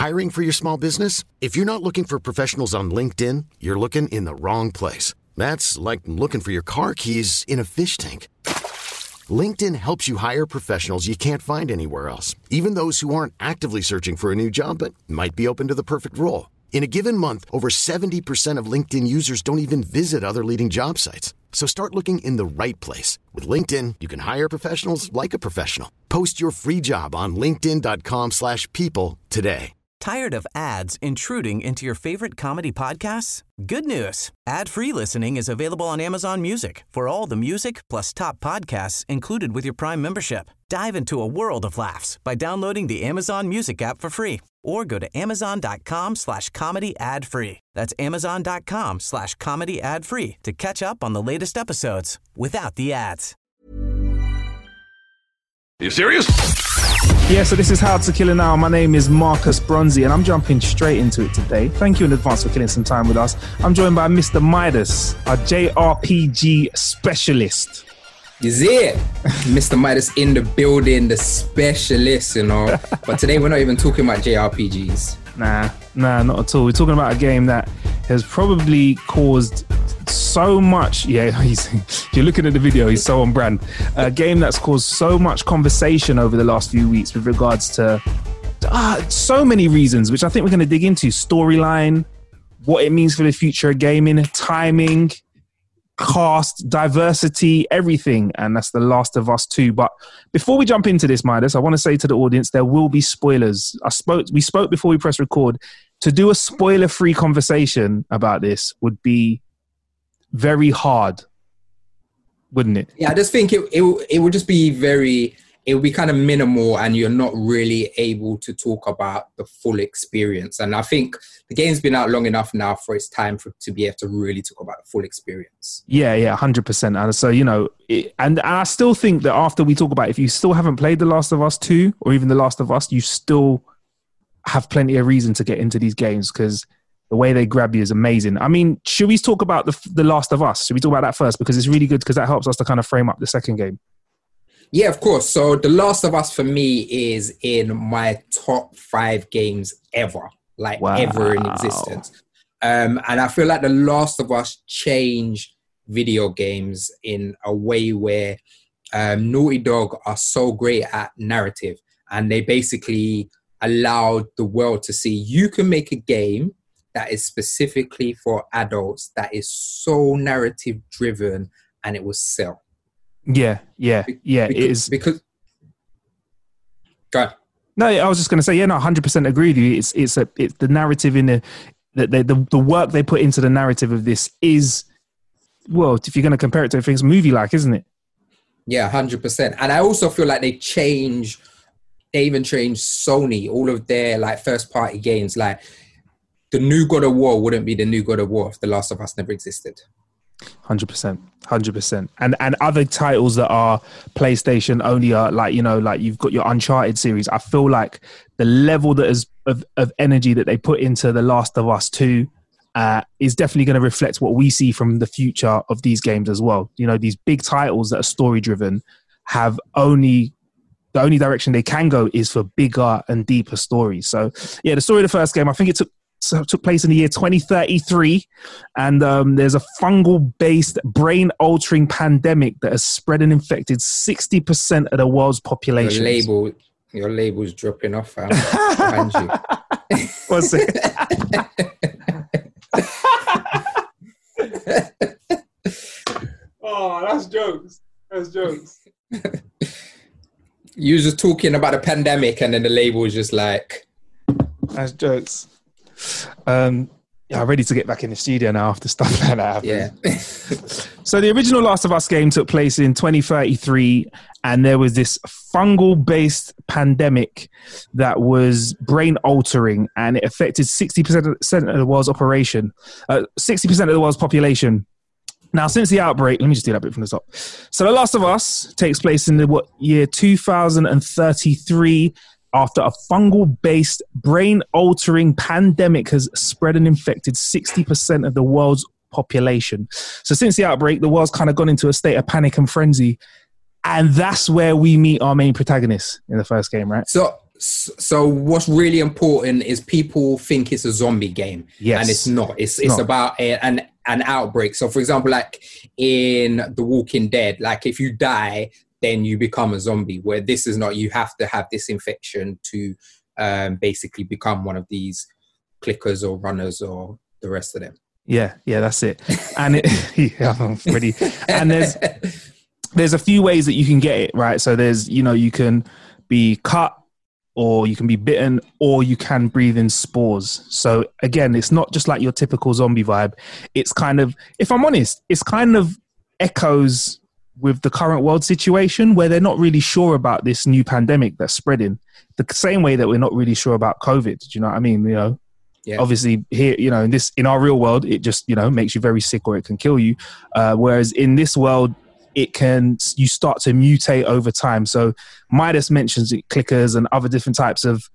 Hiring for your small business? If you're not looking for professionals on LinkedIn, you're looking in the wrong place. That's like looking for your car keys in a fish tank. LinkedIn helps you hire professionals you can't find anywhere else, even those who aren't actively searching for a new job but might be open to the perfect role. In a given month, over 70% of LinkedIn users don't even visit other leading job sites. So start looking in the right place. With LinkedIn, you can hire professionals like a professional. Post your free job on linkedin.com/people today. Tired of ads intruding into your favorite comedy podcasts? Good news. Ad-free listening is available on Amazon Music for all the music plus top podcasts included with your Prime membership. Dive into a world of laughs by downloading the Amazon Music app for free or go to amazon.com/comedy ad-free. That's amazon.com/comedy ad-free to catch up on the latest episodes without the ads. Are you serious? Yeah, so this is How to Kill an Hour. My name is Marcus Bronzy and I'm jumping straight into it today. Thank you in advance for killing some time with us. I'm joined by Mr. Midas, our JRPG specialist. Is it? Mr. Midas in the building, the specialist, you know. But today we're not even talking about JRPGs. Nah, not at all. We're talking about a game that has probably caused so much. Yeah, if you're looking at the video, he's so on brand. A game that's caused so much conversation over the last few weeks with regards to so many reasons, which I think we're going to dig into. Storyline, what it means for the future of gaming, timing, cast, diversity, everything. And that's The Last of Us 2. But before we jump into this, Midas, I want to say to the audience, there will be spoilers. We spoke before we press record. To do a spoiler-free conversation about this would be very hard, wouldn't it? Yeah, I just think it would just be it would be kind of minimal and you're not really able to talk about the full experience. And I think the game's been out long enough now for its time to be able to really talk about the full experience. Yeah, 100%. And so, you know, and I still think that after we talk about it, if you still haven't played The Last of Us 2 or even The Last of Us, you still have plenty of reason to get into these games because the way they grab you is amazing. I mean, should we talk about the Last of Us? Should we talk about that first? Because it's really good because that helps us to kind of frame up the second game. Yeah, of course. So The Last of Us for me is in my top 5 games ever, ever in existence. And I feel like The Last of Us changed video games in a way where Naughty Dog are so great at narrative and they basically allowed the world to see you can make a game that is specifically for adults that is so narrative driven and it will sell. Yeah, it is. Because go ahead. No, I was just going to say, 100% agree with you. It's the narrative in the work they put into the narrative of this is, well, if you're going to compare it to things movie-like, isn't it? Yeah, 100%. And I also feel like they even changed Sony, all of their first-party games. Like the new God of War wouldn't be the new God of War if The Last of Us never existed. 100%. And other titles that are PlayStation only are like you've got your Uncharted series. I feel like the level that is of energy that they put into The Last of Us 2 is definitely going to reflect what we see from the future of these games as well. You know, these big titles that are story driven have the only direction they can go is for bigger and deeper stories. So yeah, the story of the first game, I think it took place in the year 2033, and there's a fungal-based, brain-altering pandemic that has spread and infected 60% of the world's population. Your label's dropping off behind you. What's it? Oh, that's jokes. You was just talking about the pandemic, and then the label was just like, that's jokes. I'm ready to get back in the studio now after stuff like that happened. Yeah. So the original Last of Us game took place in 2033, and there was this fungal-based pandemic that was brain-altering, and it affected 60% of the world's population. Now, since the outbreak, let me just do that bit from the top. So The Last of Us takes place in the year 2033, after a fungal-based, brain-altering pandemic has spread and infected 60% of the world's population. So since the outbreak, the world's kind of gone into a state of panic and frenzy. And that's where we meet our main protagonist in the first game, right? So So what's really important is people think it's a zombie game, and it's not. It's about an outbreak. So, for example, like in The Walking Dead, like if you die, then you become a zombie. Where this is not. You have to have this infection to basically become one of these clickers or runners or the rest of them. Yeah, that's it. And and there's a few ways that you can get it, right? So there's, you can be cut, or you can be bitten, or you can breathe in spores. So again, it's not just like your typical zombie vibe. It's kind of, if I'm honest, it's kind of echoes with the current world situation where they're not really sure about this new pandemic that's spreading. The same way that we're not really sure about COVID. Do you know what I mean? Yeah. Obviously here, in our real world, it just, makes you very sick or it can kill you. Whereas in this world, you start to mutate over time. So Midas mentions clickers and other different types of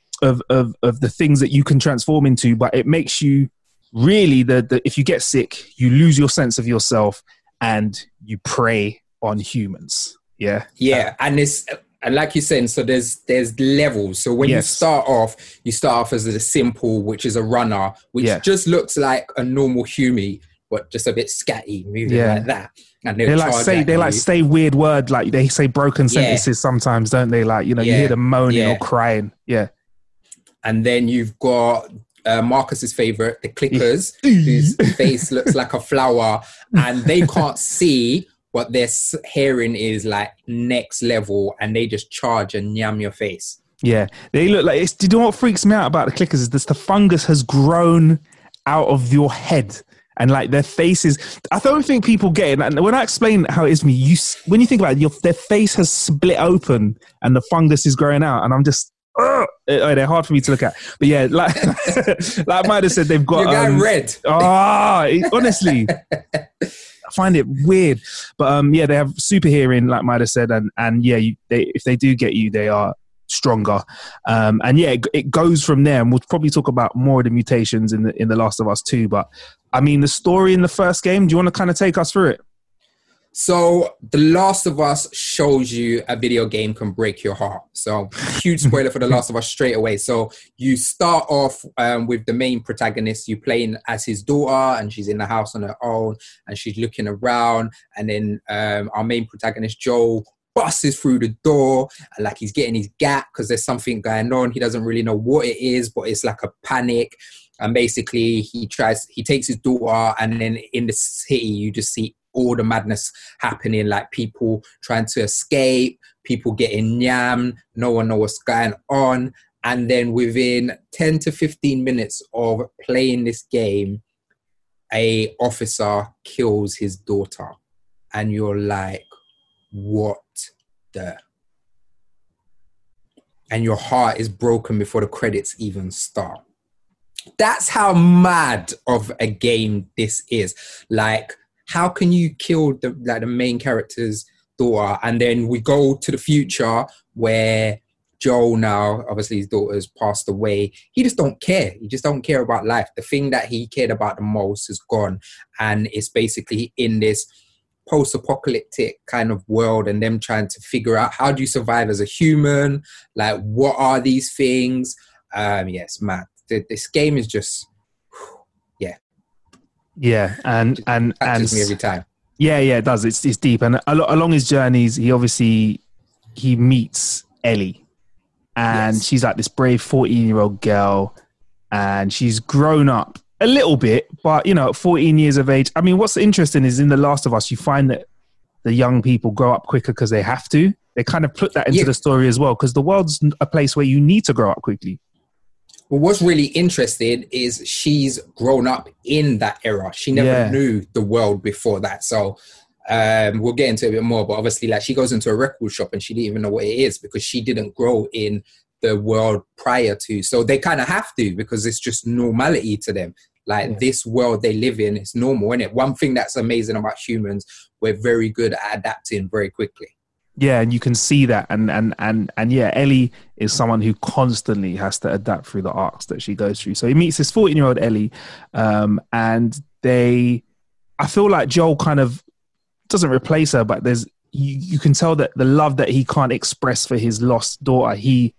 the things that you can transform into, but it makes you really if you get sick, you lose your sense of yourself and you prey on humans. Yeah. Yeah. And like you're saying, so there's levels. So when you start off as a simple, which is a runner, which just looks like a normal human, but just a bit scatty, moving like that. And they say weird word, like they say broken sentences sometimes, don't they? Like, you hear them moaning or crying. Yeah. And then you've got Marcus's favorite, the clickers, whose face looks like a flower, and they can't see what their hearing is like next level, and they just charge and yam your face. Yeah, they look like do you know what freaks me out about the clickers is this: the fungus has grown out of your head, and like their faces. I don't think people get it. And when I explain how it is to me, when you think about it, their face has split open and the fungus is growing out, and I'm just. They're hard for me to look at, but yeah, like Midas said, they've got. You got red. Honestly. I find it weird, but they have super hearing, like Midas said, and if they do get you, they are stronger, it goes from there. And we'll probably talk about more of the mutations in the Last of Us 2. But I mean, the story in the first game. Do you want to kind of take us through it? So The Last of Us shows you a video game can break your heart. So huge spoiler for The Last of Us straight away. So you start off with the main protagonist. You're playing as his daughter, and she's in the house on her own, and she's looking around. And then our main protagonist, Joel, busts through the door, and like he's getting his gap because there's something going on. He doesn't really know what it is, but it's like a panic. And basically he takes his daughter, and then in the city, you just see all the madness happening, like people trying to escape, people getting yammed, no one knows what's going on. And then within 10 to 15 minutes of playing this game, a officer kills his daughter. And you're like, what the? And your heart is broken before the credits even start. That's how mad of a game this is. Like, how can you kill the main character's daughter? And then we go to the future where Joel now, obviously his daughter's passed away. He just don't care. He just don't care about life. The thing that he cared about the most is gone. And it's basically in this post-apocalyptic kind of world, and them trying to figure out, how do you survive as a human? Like, what are these things? Yes, mad. This game is just... Yeah, and catches me every time. Yeah, it does. It's deep, and along his journeys, he meets Ellie, and she's like this brave 14-year-old girl, and she's grown up a little bit, but at 14 years of age. I mean, what's interesting is in The Last of Us, you find that the young people grow up quicker because they have to. They kind of put that into the story as well, because the world's a place where you need to grow up quickly. Well, what's really interesting is she's grown up in that era. She never knew the world before that. So we'll get into it a bit more. But obviously, like, she goes into a record shop and she didn't even know what it is because she didn't grow in the world prior to. So they kind of have to, because it's just normality to them. Like, this world they live in is normal, isn't it? One thing that's amazing about humans, we're very good at adapting very quickly. Yeah, and you can see that, and Ellie is someone who constantly has to adapt through the arcs that she goes through. So he meets this 14-year-old Ellie, and I feel like Joel kind of doesn't replace her, but you can tell that the love that he can't express for his lost daughter, he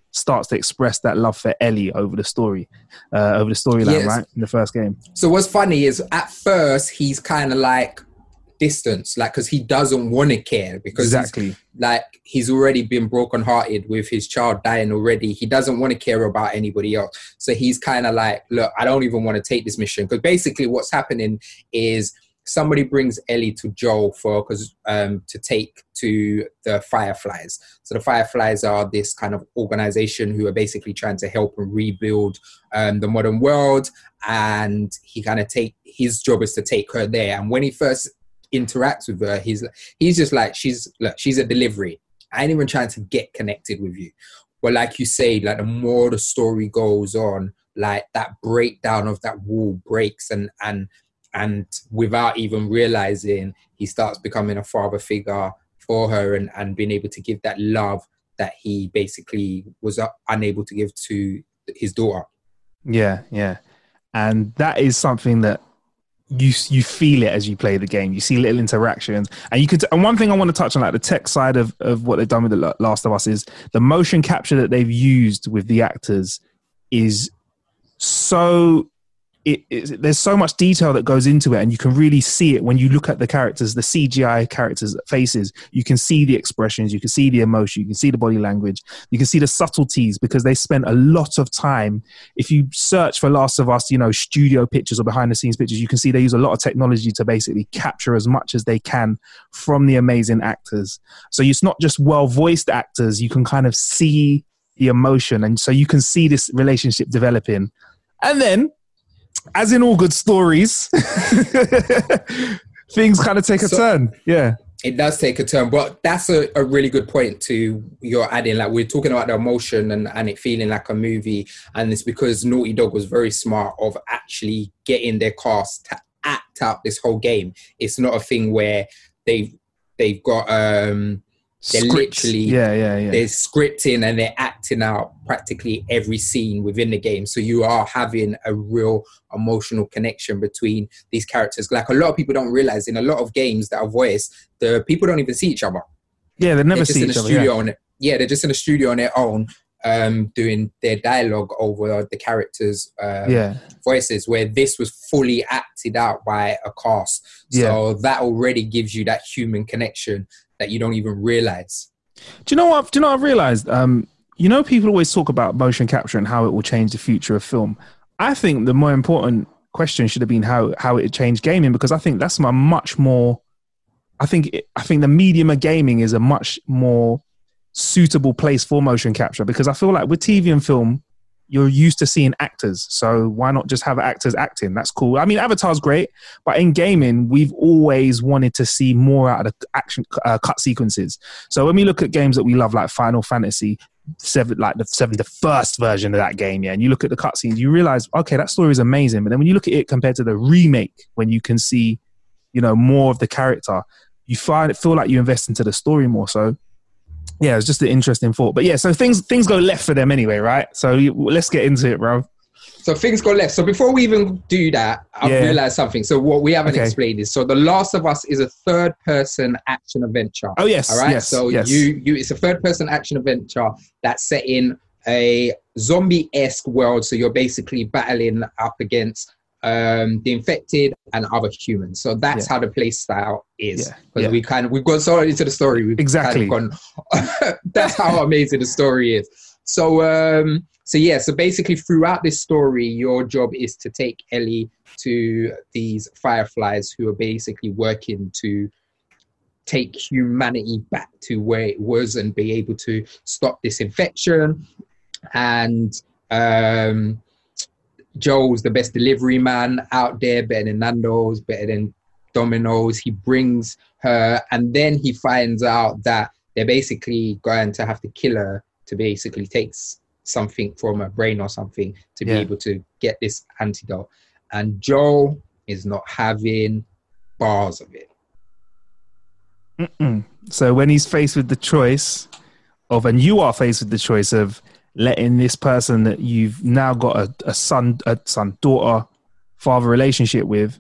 starts to express that love for Ellie over the storyline, right? In the first game. So what's funny is at first he's kind of like distance, like, because he doesn't want to care, because he's already been brokenhearted with his child dying already. He doesn't want to care about anybody else. So he's kind of like, look, I don't even want to take this mission. Because basically what's happening is somebody brings Ellie to Joel to take to the Fireflies. So the Fireflies are this kind of organization who are basically trying to help and rebuild the modern world. And his job is to take her there. And when he first interacts with her, he's just like, she's a delivery. I ain't even trying to get connected with you. But like you say, like the more the story goes on, like that breakdown of that wall breaks, and without even realizing, he starts becoming a father figure for her and being able to give that love that he basically was unable to give to his daughter. Yeah, yeah. And that is something that you feel it as you play the game. You see little interactions, and one thing I want to touch on, like the tech side of what they've done with The Last of Us, is the motion capture that they've used with the actors is so... there's so much detail that goes into it, and you can really see it when you look at the characters, the CGI characters' faces. You can see the expressions, you can see the emotion, you can see the body language, you can see the subtleties, because they spent a lot of time. If you search for Last of Us, studio pictures or behind the scenes pictures, you can see they use a lot of technology to basically capture as much as they can from the amazing actors. So it's not just well-voiced actors, you can kind of see the emotion, and so you can see this relationship developing. And then, as in all good stories, things kind of take a turn. Yeah. It does take a turn, but that's a really good point to you're adding. Like, we're talking about the emotion and it feeling like a movie. And it's because Naughty Dog was very smart of actually getting their cast to act out this whole game. It's not a thing where they've got... they're Scripts. literally they're scripting and they're acting out practically every scene within the game, so you are having a real emotional connection between these characters. Like, a lot of people don't realize, in a lot of games that are voiced, the people don't even see each other. They never see each other. They're just in a studio on their own, doing their dialogue over the characters' voices, where this was fully acted out by a cast. So that already gives you that human connection that you don't even realize. Do you know what I've realized? People always talk about motion capture and how it will change the future of film. I think the more important question should have been how it changed gaming, because I think that's a much more... I think the medium of gaming is a much more suitable place for motion capture, because I feel like with TV and film, you're used to seeing actors. So why not just have actors acting? That's cool. I mean, Avatar's great, but in gaming, we've always wanted to see more out of the action cut sequences. So when we look at games that we love, like Final Fantasy 7, like the first version of that game, and you look at the cutscenes, you realize, okay, that story is amazing. But then when you look at it compared to the remake, when you can see, more of the character, you feel like you invest into the story more. So yeah, it's just an interesting thought. But yeah, so things go left for them anyway, right? So let's get into it, bro. So things go left. So before we even do that, I've realized something. So what we haven't explained is, so The Last of Us is a third-person action adventure. Oh, yes. All right? Yes, so yes. It's a third-person action adventure that's set in a zombie-esque world. So you're basically battling up against the infected and other humans. So that's how the play style is. Because we've gone so into the story. We've exactly kind of gone, that's how amazing the story is. So so basically throughout this story, your job is to take Ellie to these Fireflies who are basically working to take humanity back to where it was and be able to stop this infection. And Joel's the best delivery man out there, better than Nando's, better than Domino's. He brings her, and then he finds out that they're basically going to have to kill her to basically take something from her brain or something to be able to get this antidote. And Joel is not having bars of it. So when he's faced with the choice of, and you are faced with the choice of letting this person that you've now got a son, daughter, father relationship with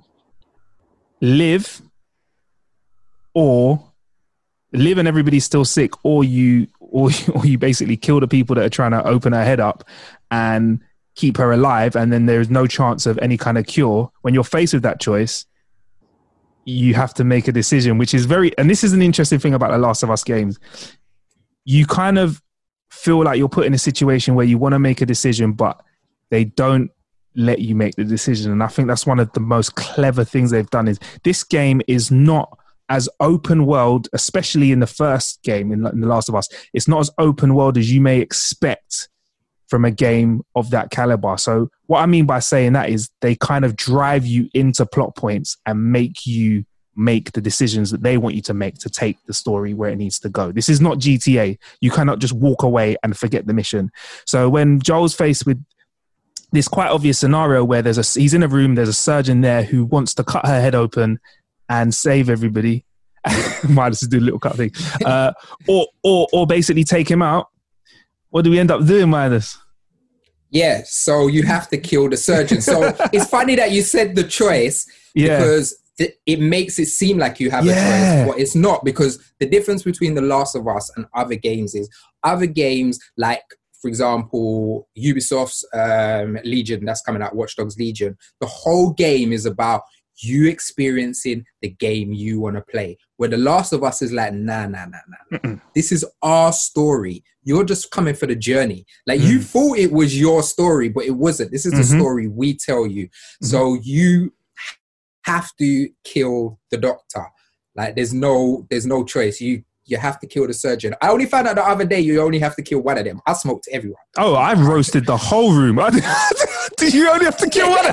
live and everybody's still sick, or you or you basically kill the people that are trying to open her head up and keep her alive, and then there's no chance of any kind of cure. When you're faced with that choice, you have to make a decision, which is and this is an interesting thing about the Last of Us games. You kind of feel like you're put in a situation where you want to make a decision, but they don't let you make the decision. And I think that's one of the most clever things they've done. Is this game is not as open world, especially in the first game, in The Last of Us. It's not as open world as you may expect from a game of that caliber. So what I mean by saying that is they kind of drive you into plot points and make you make the decisions that they want you to make to take the story where it needs to go. This is not GTA. You cannot just walk away and forget the mission. So when Joel's faced with this quite obvious scenario where he's in a room, there's a surgeon there who wants to cut her head open and save everybody. Might just do a little cut thing. Or basically take him out. What do we end up doing, Midas? Yeah, so you have to kill the surgeon. So it's funny that you said the choice because it makes it seem like you have a choice, but it's not, because the difference between The Last of Us and other games is other games like, for example, Ubisoft's Legion, that's coming out, Watch Dogs Legion. The whole game is about you experiencing the game you want to play. Where The Last of Us is like, nah. This is our story. You're just coming for the journey. Like you thought it was your story, but it wasn't. This is the story we tell you. So you have to kill the doctor. Like there's no choice. You have to kill the surgeon. I only found out the other day you only have to kill one of them. I smoked everyone. Oh, I roasted the whole room. Did you only have to kill one?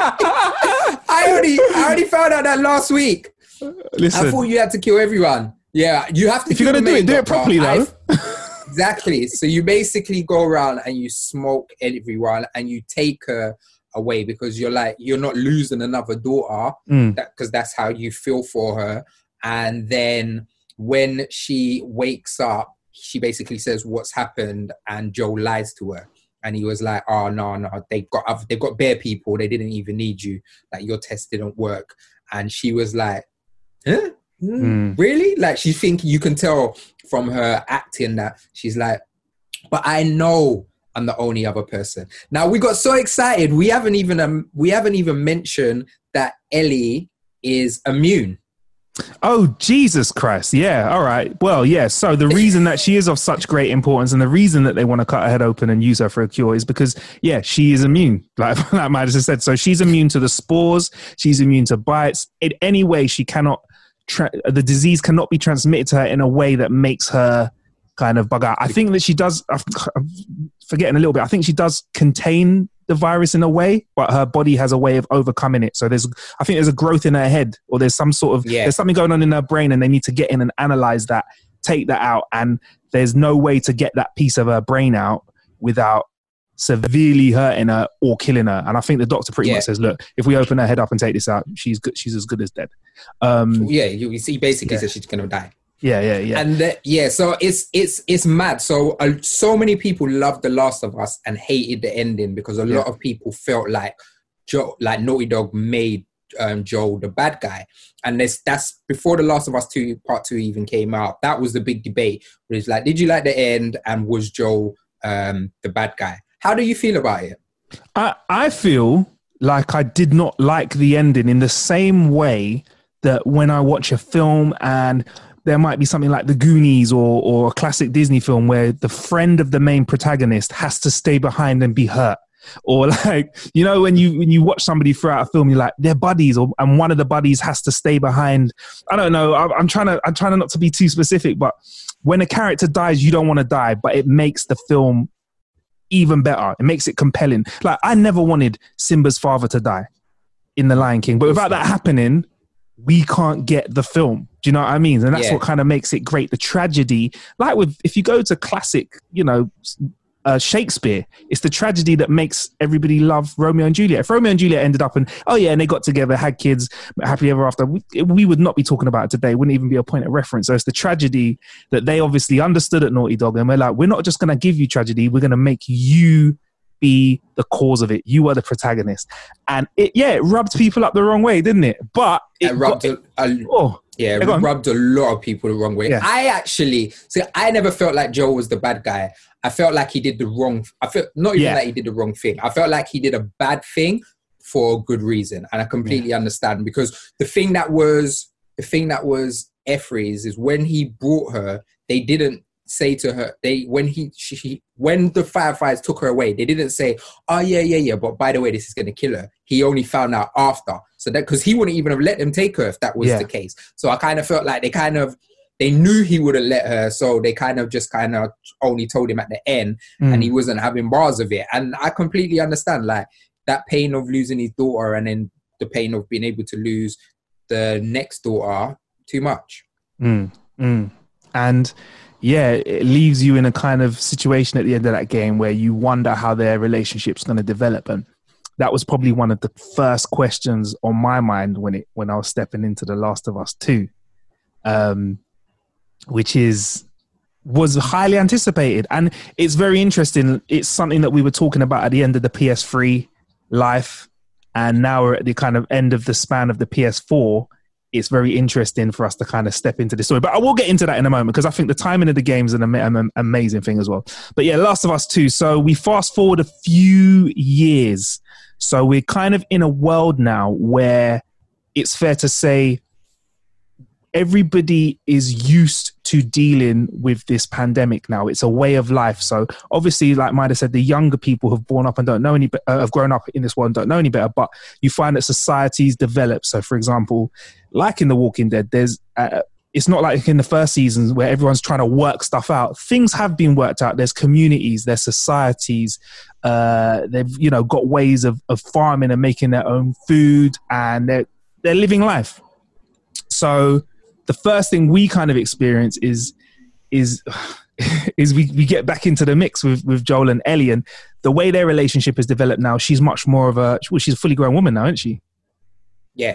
I only found out that last week. Listen, I thought you had to kill everyone. Yeah, you have to. If you're going to do it properly though. Exactly. So you basically go around and you smoke everyone and you take her away because you're not losing another daughter, because that's how you feel for her. And then when she wakes up, she basically says what's happened, and Joel lies to her. And he was like, "Oh no, they've got bare people. They didn't even need you. Like your test didn't work." And she was like, "Huh? Really?" Like you can tell from her acting that she's like, "But I know I'm the only other person." Now we got so excited. We haven't even mentioned that Ellie is immune. Oh, Jesus Christ. Yeah. All right. Well, yeah. So the reason that she is of such great importance and the reason that they want to cut her head open and use her for a cure is because, she is immune. Like Midas has said. So she's immune to the spores. She's immune to bites. In any way, she cannot, the disease cannot be transmitted to her in a way that makes her kind of bug out. I think that she does, I'm forgetting a little bit, I think she does contain the virus in a way, but her body has a way of overcoming it. So I think there's a growth in her head, or there's some sort of, there's something going on in her brain, and they need to get in and analyze that, take that out. And there's no way to get that piece of her brain out without severely hurting her or killing her. And I think the doctor pretty much says, look, if we open her head up and take this out, she's as good as dead. You see, basically says she's going to die. Yeah. And so it's mad. So many people loved The Last of Us and hated the ending because a lot of people felt like Naughty Dog made Joel the bad guy. And that's before The Last of Us 2 Part 2 even came out. That was the big debate. Where it's like, did you like the end, and was Joel the bad guy? How do you feel about it? I feel like I did not like the ending in the same way that when I watch a film and there might be something like The Goonies or a classic Disney film where the friend of the main protagonist has to stay behind and be hurt. Or like, when you watch somebody throughout a film, you're like, they're buddies, and one of the buddies has to stay behind. I don't know. I'm trying not to be too specific, but when a character dies, you don't want to die, but it makes the film even better. It makes it compelling. Like, I never wanted Simba's father to die in The Lion King, but without that happening, we can't get the film. Do you know what I mean? And that's what kind of makes it great. The tragedy, like if you go to classic, Shakespeare, it's the tragedy that makes everybody love Romeo and Juliet. If Romeo and Juliet ended up and they got together, had kids, happily ever after, we would not be talking about it today. It wouldn't even be a point of reference. So it's the tragedy that they obviously understood at Naughty Dog, and we're like, we're not just going to give you tragedy, we're going to make you be the cause of it. You are the protagonist. And it rubbed people up the wrong way, didn't it? But it rubbed it rubbed a lot of people the wrong way. Yeah. I never felt like Joel was the bad guy. I felt like he did the wrong. That he did the wrong thing. I felt like he did a bad thing for a good reason, and I completely understand, because the thing that was Effrey's is when he brought her, they didn't say to her, when the firefighters took her away, they didn't say, oh yeah, but by the way, this is going to kill her. He only found out after, so that, because he wouldn't even have let them take her if that was the case. So I kind of felt like they knew he wouldn't let her, so they just only told him at the end, and he wasn't having bars of it. And I completely understand, like, that pain of losing his daughter, and then the pain of being able to lose the next daughter, too much. And it leaves you in a kind of situation at the end of that game where you wonder how their relationship's going to develop. And that was probably one of the first questions on my mind when I was stepping into The Last of Us 2, which was highly anticipated. And it's very interesting. It's something that we were talking about at the end of the PS3 life, and now we're at the kind of end of the span of the PS4. It's very interesting for us to kind of step into this story, but I will get into that in a moment, because I think the timing of the game is an amazing thing as well. But yeah, Last of Us 2. So we fast forward a few years. So we're kind of in a world now where it's fair to say everybody is used to dealing with this pandemic now. It's a way of life. So obviously, like Maida said, the younger people have grown up in this world and don't know any better, but you find that societies develop. So for example, like in The Walking Dead, there's it's not like in the first seasons where everyone's trying to work stuff out. Things have been worked out. There's communities, there's societies. They've got ways of farming and making their own food, and they're living life. So the first thing we kind of experience is we get back into the mix with Joel and Ellie, and the way their relationship has developed now. She's much more of she's a fully grown woman now, isn't she? Yeah.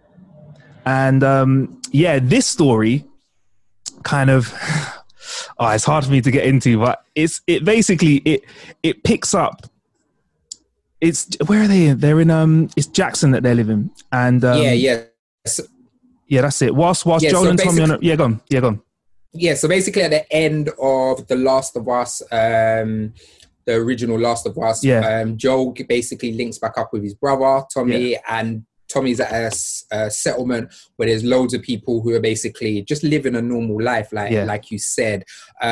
And this story kind of, it's hard for me to get into, but it basically picks up. Where are they? They're in it's Jackson that they're living, and yeah, that's it. Whilst Joel and Tommy go on. Yeah, so basically at the end of The Last of Us, the original Last of Us, Joel basically links back up with his brother, Tommy, and Tommy's at a settlement where there's loads of people who are basically just living a normal life, like you said.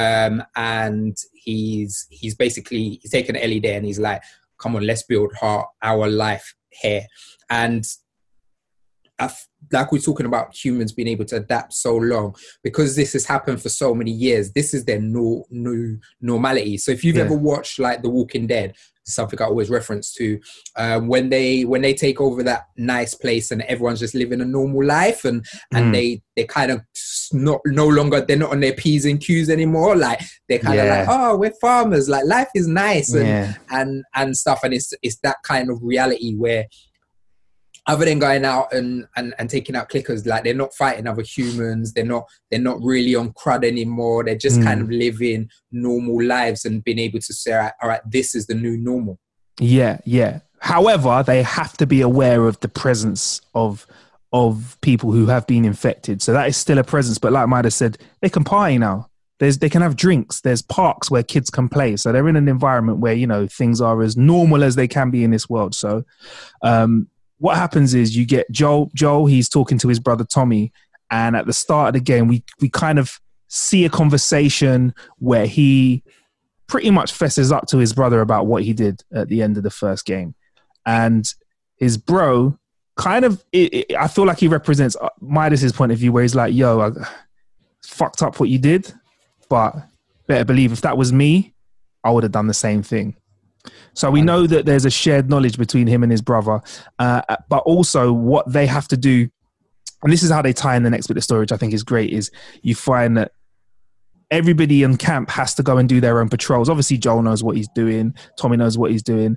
And he's taken Ellie there, and he's like, come on, let's build our life here. And like we're talking about humans being able to adapt so long, because this has happened for so many years. This is their new normality. So if you've ever watched like The Walking Dead, something I always reference to, when they take over that nice place and everyone's just living a normal life, and they kind of no longer, they're not on their P's and Q's anymore. Like they're kind of like, oh, we're farmers, like life is nice and stuff. And it's that kind of reality where, other than going out and taking out clickers, like they're not fighting other humans. They're not really on crud anymore. They're just kind of living normal lives and being able to say, all right, this is the new normal. Yeah, yeah. However, they have to be aware of the presence of people who have been infected. So that is still a presence. But like Maida said, they can party now. They can have drinks. There's parks where kids can play. So they're in an environment where, things are as normal as they can be in this world. So, what happens is you get Joel, he's talking to his brother Tommy, and at the start of the game, we kind of see a conversation where he pretty much fesses up to his brother about what he did at the end of the first game. And his bro kind of, I feel like he represents Midas' point of view, where he's like, yo, I fucked up what you did, but better believe if that was me, I would have done the same thing. So we know that there's a shared knowledge between him and his brother, but also what they have to do, and this is how they tie in the next bit of story, which I think is great, is you find that everybody in camp has to go and do their own patrols. Obviously, Joel knows what he's doing. Tommy knows what he's doing.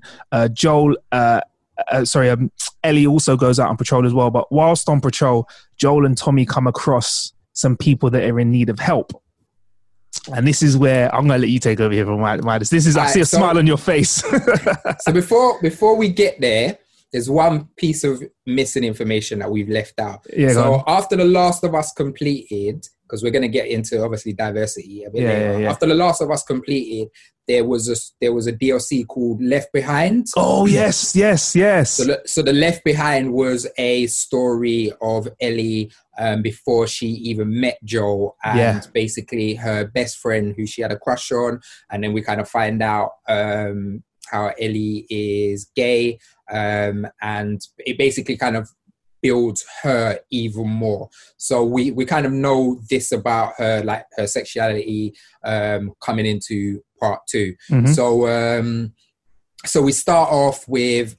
Ellie also goes out on patrol as well. But whilst on patrol, Joel and Tommy come across some people that are in need of help. And this is where I'm going to let you take over here from Midas. This is, I see a smile on your face. So before we get there, there's one piece of missing information that we've left out. Yeah, so after The Last of Us completed, because we're going to get into obviously diversity a bit later. After The Last of Us completed, there was a DLC called Left Behind. Oh yes. So the Left Behind was a story of Ellie before she even met Joel, and basically her best friend who she had a crush on, and then we kind of find out how Ellie is gay, and it basically kind of builds her even more. So we kind of know this about her, like her sexuality coming into part 2. So we start off with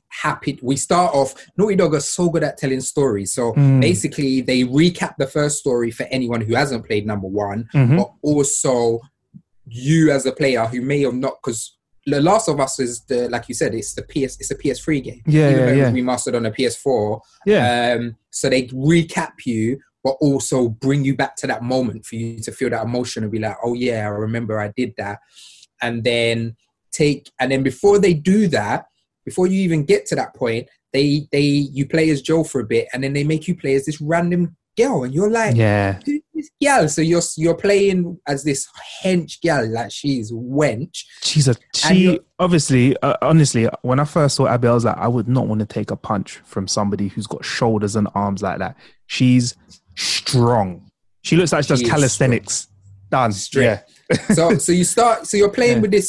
Naughty Dog are so good at telling stories. So basically they recap the first story for anyone who hasn't played number 1, but also you as a player who may have not, because The Last of Us is like you said, it's a PS3 game. Even though it was remastered on a PS4. So they recap you, but also bring you back to that moment for you to feel that emotion and be like, oh yeah, I remember I did that. And then before they do that, before you even get to that point, you play as Joel for a bit, and then they make you play as this random girl, and you're like, who's this girl? So you're playing as this hench girl, like she's wench. Obviously, honestly, when I first saw Abby, I was like, I would not want to take a punch from somebody who's got shoulders and arms like that. She's strong. She looks like she does calisthenics. Done. Straight. So you're playing with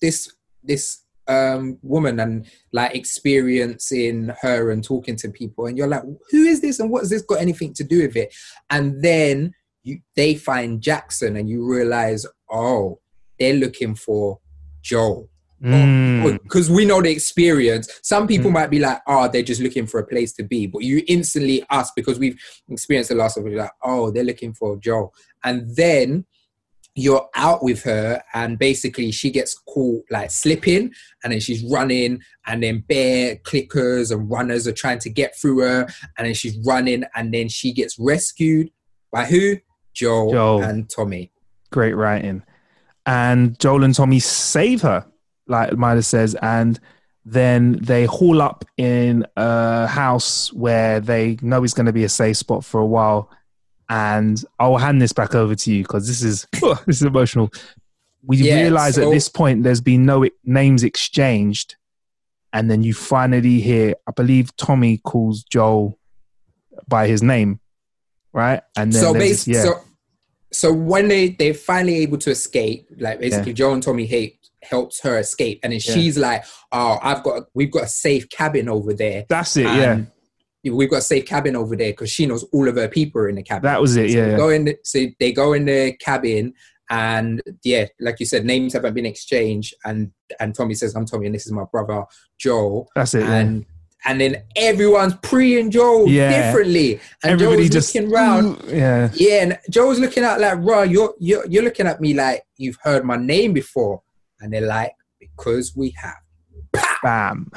this woman and like experiencing her and talking to people, and you're like, who is this and what has this got anything to do with it? And then they find Jackson and you realize, oh, they're looking for Joel. Because we know the experience. Some people might be like, oh, they're just looking for a place to be, but you instantly, us, because we've experienced the last of it, like, oh, they're looking for Joel. And then you're out with her, and basically she gets caught like slipping, and then she's running, and then bear clickers and runners are trying to get through her, and then she's running, and then she gets rescued by who? Joel and Tommy. Great writing. And Joel and Tommy save her, like Midas says, and then they haul up in a house where they know is going to be a safe spot for a while. And I'll hand this back over to you because this is emotional. We realize at this point there's been no names exchanged, and then you finally hear, I believe Tommy calls Joel by his name, right? And then so when they're finally able to escape, like basically Joel and Tommy helps her escape, and then she's like, "Oh, we've got a safe cabin over there." That's it, We've got a safe cabin over there because she knows all of her people are in the cabin. That was it, so they go in the cabin, and like you said, names haven't been exchanged, and Tommy says, "I'm Tommy, and this is my brother Joel." That's it, and then everyone's preying Joel differently, and everybody Joel's looking around, and Joel's looking out like, "Bro, you're looking at me like you've heard my name before," and they're like, "Because we have." Bam.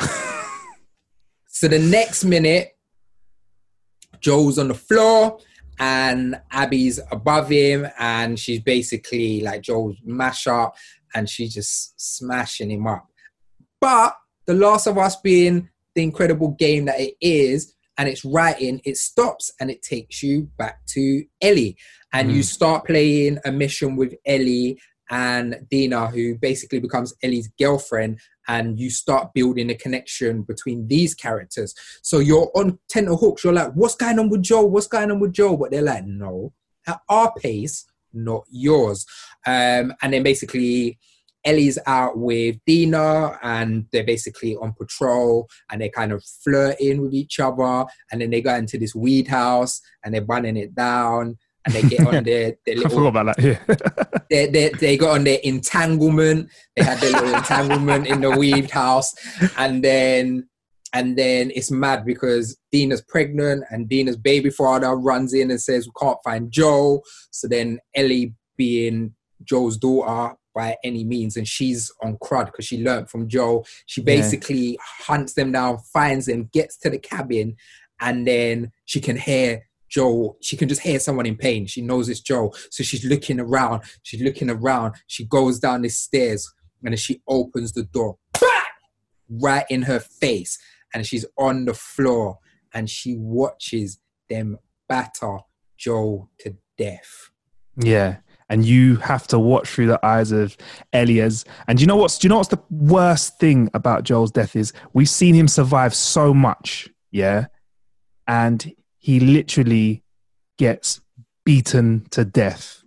So the next minute, Joel's on the floor and Abby's above him, and she's basically like Joel's mash up, and she's just smashing him up. But The Last of Us being the incredible game that it is, and it's writing, it stops and it takes you back to Ellie, and you start playing a mission with Ellie and Dina, who basically becomes Ellie's girlfriend, and you start building a connection between these characters. So you're on tenterhooks. You're like, what's going on with Joel? What's going on with Joel? But they're like, no, at our pace, not yours. And then basically Ellie's out with Dina, and they're basically on patrol, and they're kind of flirting with each other. And then they go into this weed house and they're burning it down. And they get on their little... I forgot about that, they got on their entanglement. They had their little entanglement in the weaved house. And then it's mad because Dina's pregnant, and Dina's baby father runs in and says, we can't find Joel. So then Ellie, being Joel's daughter by any means, and she's on crud because she learned from Joel, she basically hunts them down, finds them, gets to the cabin, and then she can hear Joel, she can just hear someone in pain. She knows it's Joel. So she's looking around. She goes down the stairs and then she opens the door. Right in her face. And she's on the floor and she watches them batter Joel to death. Yeah. And you have to watch through the eyes of Elias. And do you know what's the worst thing about Joel's death is we've seen him survive so much. Yeah. And he literally gets beaten to death.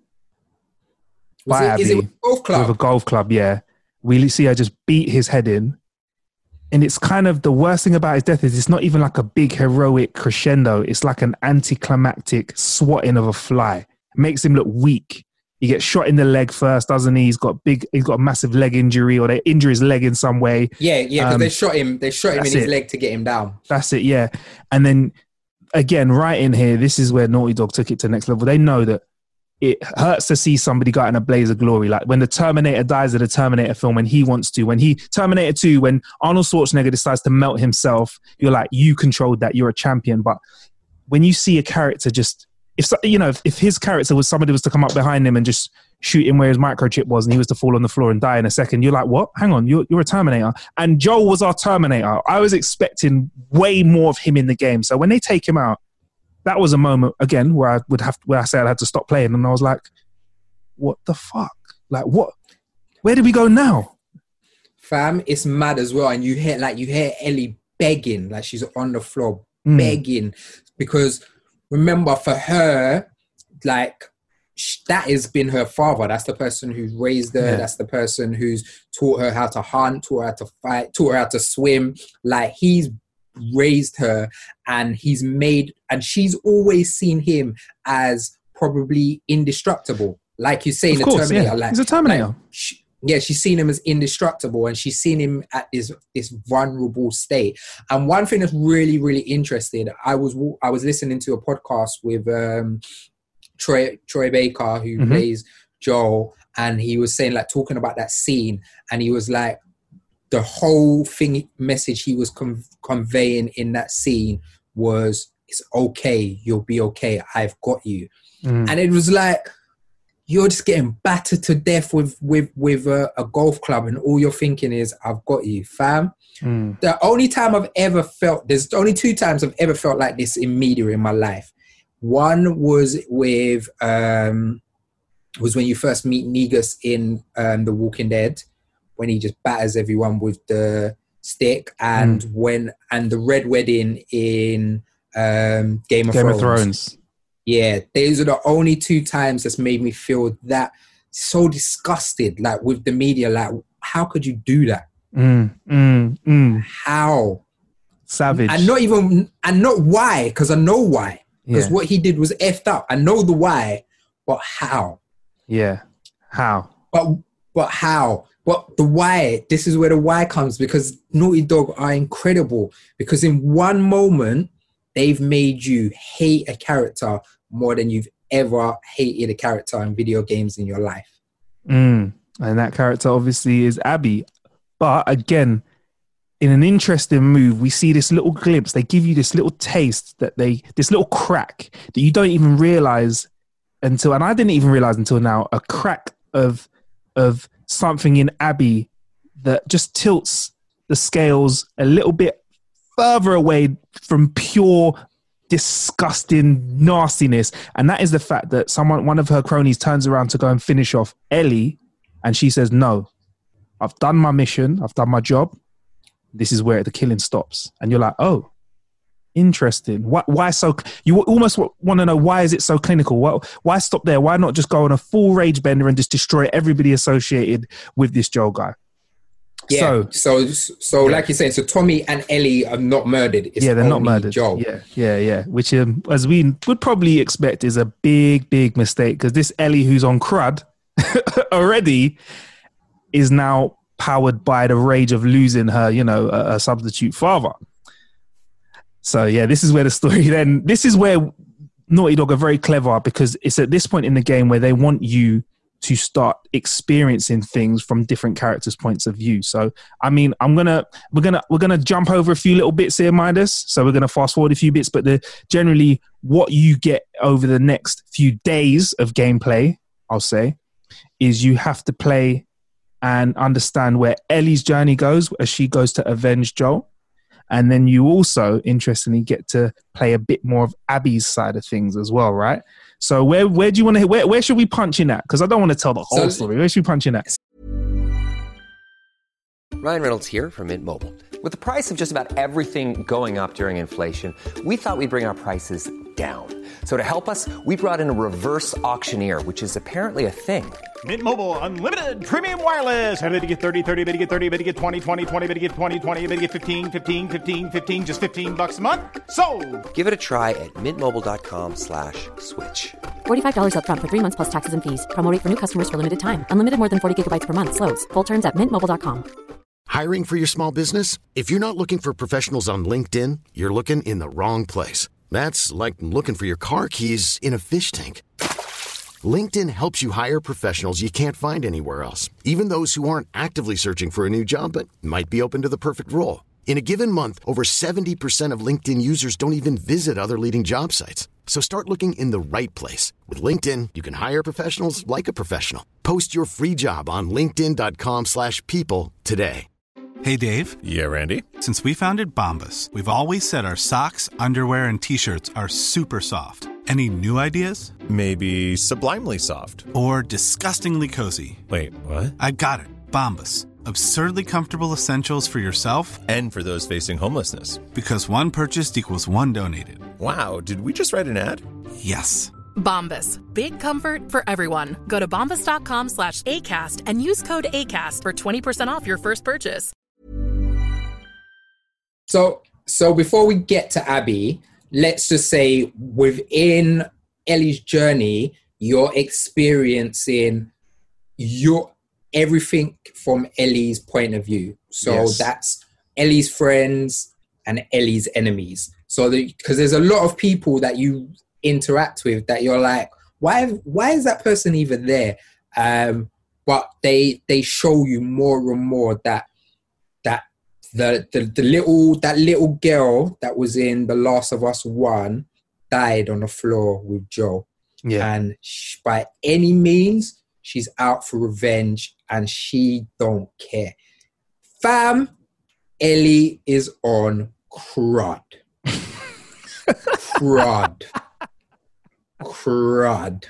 Is it with a golf club? With a golf club, yeah. We see her just beat his head in. And it's kind of the worst thing about his death is it's not even like a big heroic crescendo. It's like an anticlimactic swatting of a fly. It makes him look weak. He gets shot in the leg first, doesn't he? He's got a massive leg injury, or they injure his leg in some way. Yeah, because they shot him in his leg to get him down. That's it, yeah. And then again, right in here, this is where Naughty Dog took it to the next level. They know that it hurts to see somebody go out in a blaze of glory. Like when the Terminator dies at a Terminator film when he wants to. When Terminator 2, when Arnold Schwarzenegger decides to melt himself, you're like, you controlled that, you're a champion. But when you see a character just, if his character was somebody was to come up behind him and just shoot him where his microchip was and he was to fall on the floor and die in a second, you're like, what? Hang on, you're a Terminator. And Joel was our Terminator. I was expecting way more of him in the game. So when they take him out, that was a moment, again, where I said I had to stop playing. And I was like, what the fuck? Like, what? Where do we go now? Fam, it's mad as well. And you hear Ellie begging, like she's on the floor, begging. Because remember, for her, like, that has been her father. That's the person who's raised her. Yeah. That's the person who's taught her how to hunt, taught her how to fight, taught her how to swim. Like, he's raised her and she's always seen him as probably indestructible. Like you say in the Terminator. Yeah. Like, he's a Terminator. Like, she's seen him as indestructible and she's seen him at this vulnerable state. And one thing that's really, really interesting, I was listening to a podcast with Troy Baker, who plays Joel, and he was saying, like, talking about that scene, and he was like, the whole message he was conveying in that scene was, it's okay, you'll be okay, I've got you. And it was like, you're just getting battered to death with a golf club and all you're thinking is, I've got you, fam. The only time there's only 2 times I've ever felt like this in media in my life. One was with was when you first meet Negus in The Walking Dead, when he just batters everyone with the stick, and the Red Wedding in Game of Thrones. Yeah, those are the only 2 times that's made me feel that so disgusted, like, with the media. Like, how could you do that? How? Savage. And not why, because I know why. Because what he did was effed up. I know the why, but how? Yeah, how? But how? But the why, this is where the why comes, because Naughty Dog are incredible. Because in one moment, they've made you hate a character more than you've ever hated a character in video games in your life. And that character obviously is Abby. But again, in an interesting move, we see this little glimpse. They give you this little taste, this little crack that you don't even realize until, and I didn't even realize until now, a crack of something in Abby that just tilts the scales a little bit further away from pure disgusting nastiness. And that is the fact that one of her cronies turns around to go and finish off Ellie, and she says, no, I've done my mission, I've done my job, this is where the killing stops. And you're like, oh, interesting. Why so? You almost want to know, why is it so clinical? Why stop there? Why not just go on a full rage bender and just destroy everybody associated with this Joel guy? Yeah. So like you said, so Tommy and Ellie are not murdered. It's they're not murdered. Joel. Yeah. Which, as we would probably expect, is a big, big mistake, because this Ellie who's on crud already is now powered by the rage of losing her, a substitute father. So yeah, this is where the story then, this is where Naughty Dog are very clever, because it's at this point in the game where they want you to start experiencing things from different characters' points of view. So, I mean, we're gonna jump over a few little bits here, Midas. So we're gonna fast forward a few bits, but generally what you get over the next few days of gameplay, I'll say, is you have to play and understand where Ellie's journey goes as she goes to avenge Joel. And then you also, interestingly, get to play a bit more of Abby's side of things as well, right? So where do you want to where should we punch in at? Because I don't want to tell the whole story. Where should we punch in at? Ryan Reynolds here from Mint Mobile. With the price of just about everything going up during inflation, we thought we'd bring our prices down. So to help us, we brought in a reverse auctioneer, which is apparently a thing. Mint Mobile Unlimited Premium Wireless. How to get 30, 30, bit to get 30, bit to get 20, 20, 20, bit to get 20, 20, bit to get 15, 15, 15, 15, just $15 a month? Sold! Give it a try at mintmobile.com/switch. $45 up front for 3 months plus taxes and fees. Promo rate for new customers for limited time. Unlimited more than 40 gigabytes per month. Slows full terms at mintmobile.com. Hiring for your small business? If you're not looking for professionals on LinkedIn, you're looking in the wrong place. That's like looking for your car keys in a fish tank. LinkedIn helps you hire professionals you can't find anywhere else, even those who aren't actively searching for a new job but might be open to the perfect role. In a given month, over 70% of LinkedIn users don't even visit other leading job sites. So start looking in the right place. With LinkedIn, you can hire professionals like a professional. Post your free job on linkedin.com/people today. Hey, Dave. Yeah, Randy. Since we founded Bombas, we've always said our socks, underwear, and T-shirts are super soft. Any new ideas? Maybe sublimely soft. Or disgustingly cozy. Wait, what? I got it. Bombas. Absurdly comfortable essentials for yourself and for those facing homelessness. Because one purchased equals one donated. Wow, did we just write an ad? Yes. Bombas. Big comfort for everyone. Go to bombas.com/ACAST and use code ACAST for 20% off your first purchase. So before we get to Abby, let's just say within Ellie's journey, you're experiencing everything from Ellie's point of view. So that's Ellie's friends and Ellie's enemies. So because there's a lot of people that you interact with that you're like, why is that person even there? But they show you more and more that the little girl that was in The Last of Us 1 died on the floor with Joel. Yeah. And by any means, she's out for revenge and she don't care. Fam, Ellie is on crud. Crud.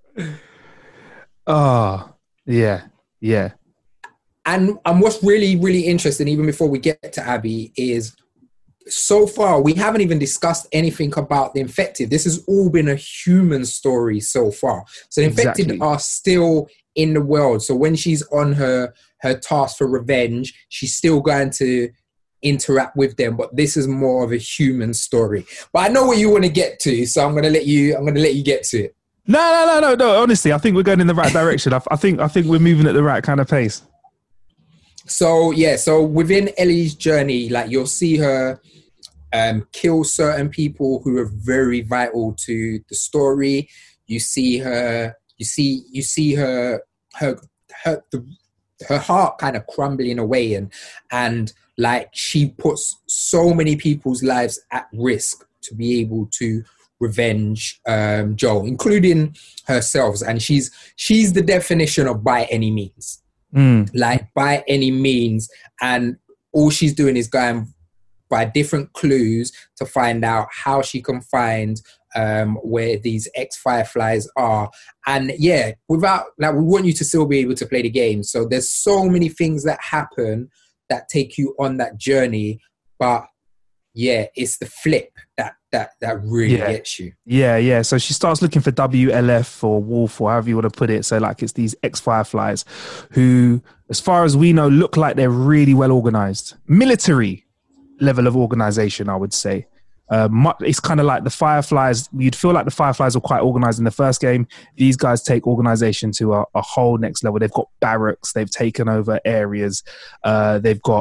Oh, yeah. And what's really, really interesting, even before we get to Abby, is so far we haven't even discussed anything about the infected. This has all been a human story so far. So the infected are still in the world. So when she's on her task for revenge, she's still going to interact with them. But this is more of a human story. But I know what you want to get to, so I'm gonna let you get to it. No. Honestly, I think we're going in the right direction. I think we're moving at the right kind of pace. So within Ellie's journey, like you'll see her kill certain people who are very vital to the story. You see her heart kind of crumbling away, and like she puts so many people's lives at risk to be able to revenge Joel, including herself. And she's the definition of by any means. Like by any means, and all she's doing is going by different clues to find out how she can find where these ex-Fireflies are. And yeah, we want you to still be able to play the game. So there's so many things that happen that take you on that journey, but yeah, it's the flip that really gets you. Yeah. So she starts looking for WLF or Wolf or however you want to put it. So like it's these ex-Fireflies who, as far as we know, look like they're really well organized. Military level of organization, I would say. It's kind of like the Fireflies. You'd feel like the Fireflies were quite organized in the first game. These guys take organization to a whole next level. They've got barracks. They've taken over areas. They've got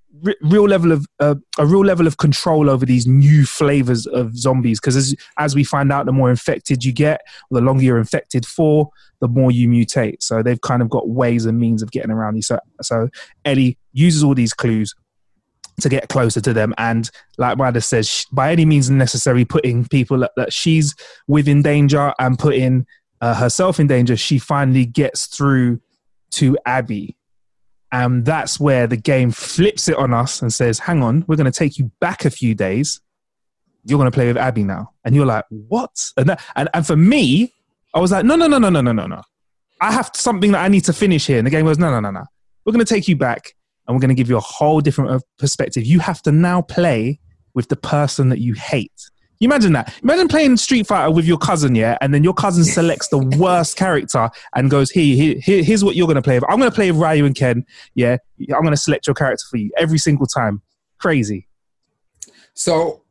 real level of a real level of control over these new flavors of zombies, because as we find out, the more infected you get, the longer you're infected for, the more you mutate. So they've kind of got ways and means of getting around these. So Ellie uses all these clues to get closer to them, and like Midas says, by any means necessary, putting people that she's with in danger and putting herself in danger, she finally gets through to Abby. And that's where the game flips it on us and says, hang on, we're going to take you back a few days. You're going to play with Abby now. And you're like, what? And for me, I was like, no. I have something that I need to finish here. And the game goes, no. We're going to take you back and we're going to give you a whole different perspective. You have to now play with the person that you hate. You imagine that. Imagine playing Street Fighter with your cousin, yeah? And then your cousin selects the worst character and goes, here's what you're going to play with. I'm going to play with Ryu and Ken, yeah? I'm going to select your character for you every single time. Crazy. So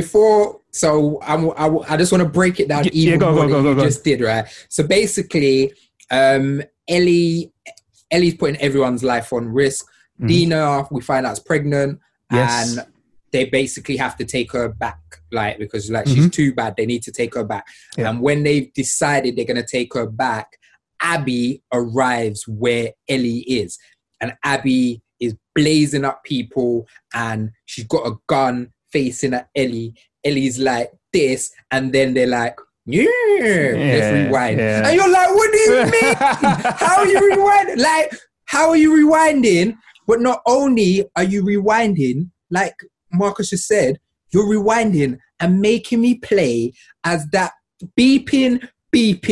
I just want to break it down even more than you just did, right? So basically, Ellie's putting everyone's life on risk. Mm-hmm. Dina, we find out, is pregnant, yes. And they basically have to take her back, like, because like she's too bad. They need to take her back. Yeah. And when they've decided they're going to take her back, Abby arrives where Ellie is. And Abby is blazing up people and she's got a gun facing at Ellie. Ellie's like this. And then they're like, let's rewind. Yeah. And you're like, what do you mean? How are you rewinding? Like, how are you rewinding? But not only are you rewinding, like Marcus just said, you're rewinding and making me play as that beeping, beep.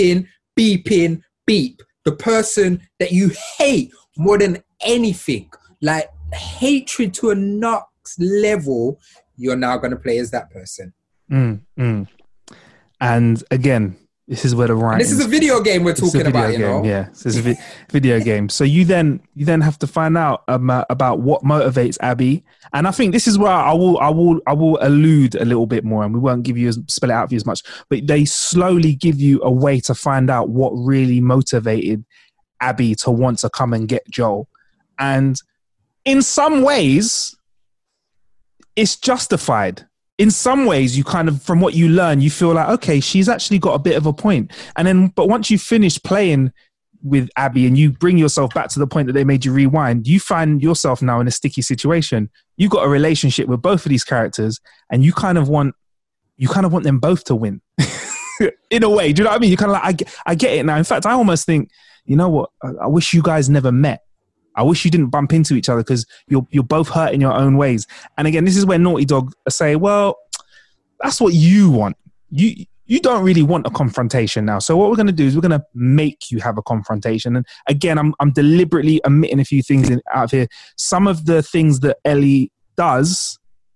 The person that you hate more than anything. Like hatred to a next level, you're now going to play as that person. And again, this is where the writing. This is a video game we're talking about, you know. Yeah, this is a video game. So you then have to find out about what motivates Abby, and I think this is where I will allude a little bit more, and we won't spell it out for you as much. But they slowly give you a way to find out what really motivated Abby to want to come and get Joel, and in some ways, it's justified. In some ways, you kind of, from what you learn, you feel like, okay, she's actually got a bit of a point. And then, but once you finish playing with Abby and you bring yourself back to the point that they made you rewind, you find yourself now in a sticky situation. You've got a relationship with both of these characters and you kind of want them both to win in a way. Do you know what I mean? You kind of like, I get it now. In fact, I almost think, you know what? I wish you guys never met. I wish you didn't bump into each other because you're both hurt in your own ways. And again, this is where Naughty Dog say, well, that's what you want. You don't really want a confrontation now. So what we're going to do is we're going to make you have a confrontation. And again, I'm deliberately omitting a few things out of here. Some of the things that Ellie does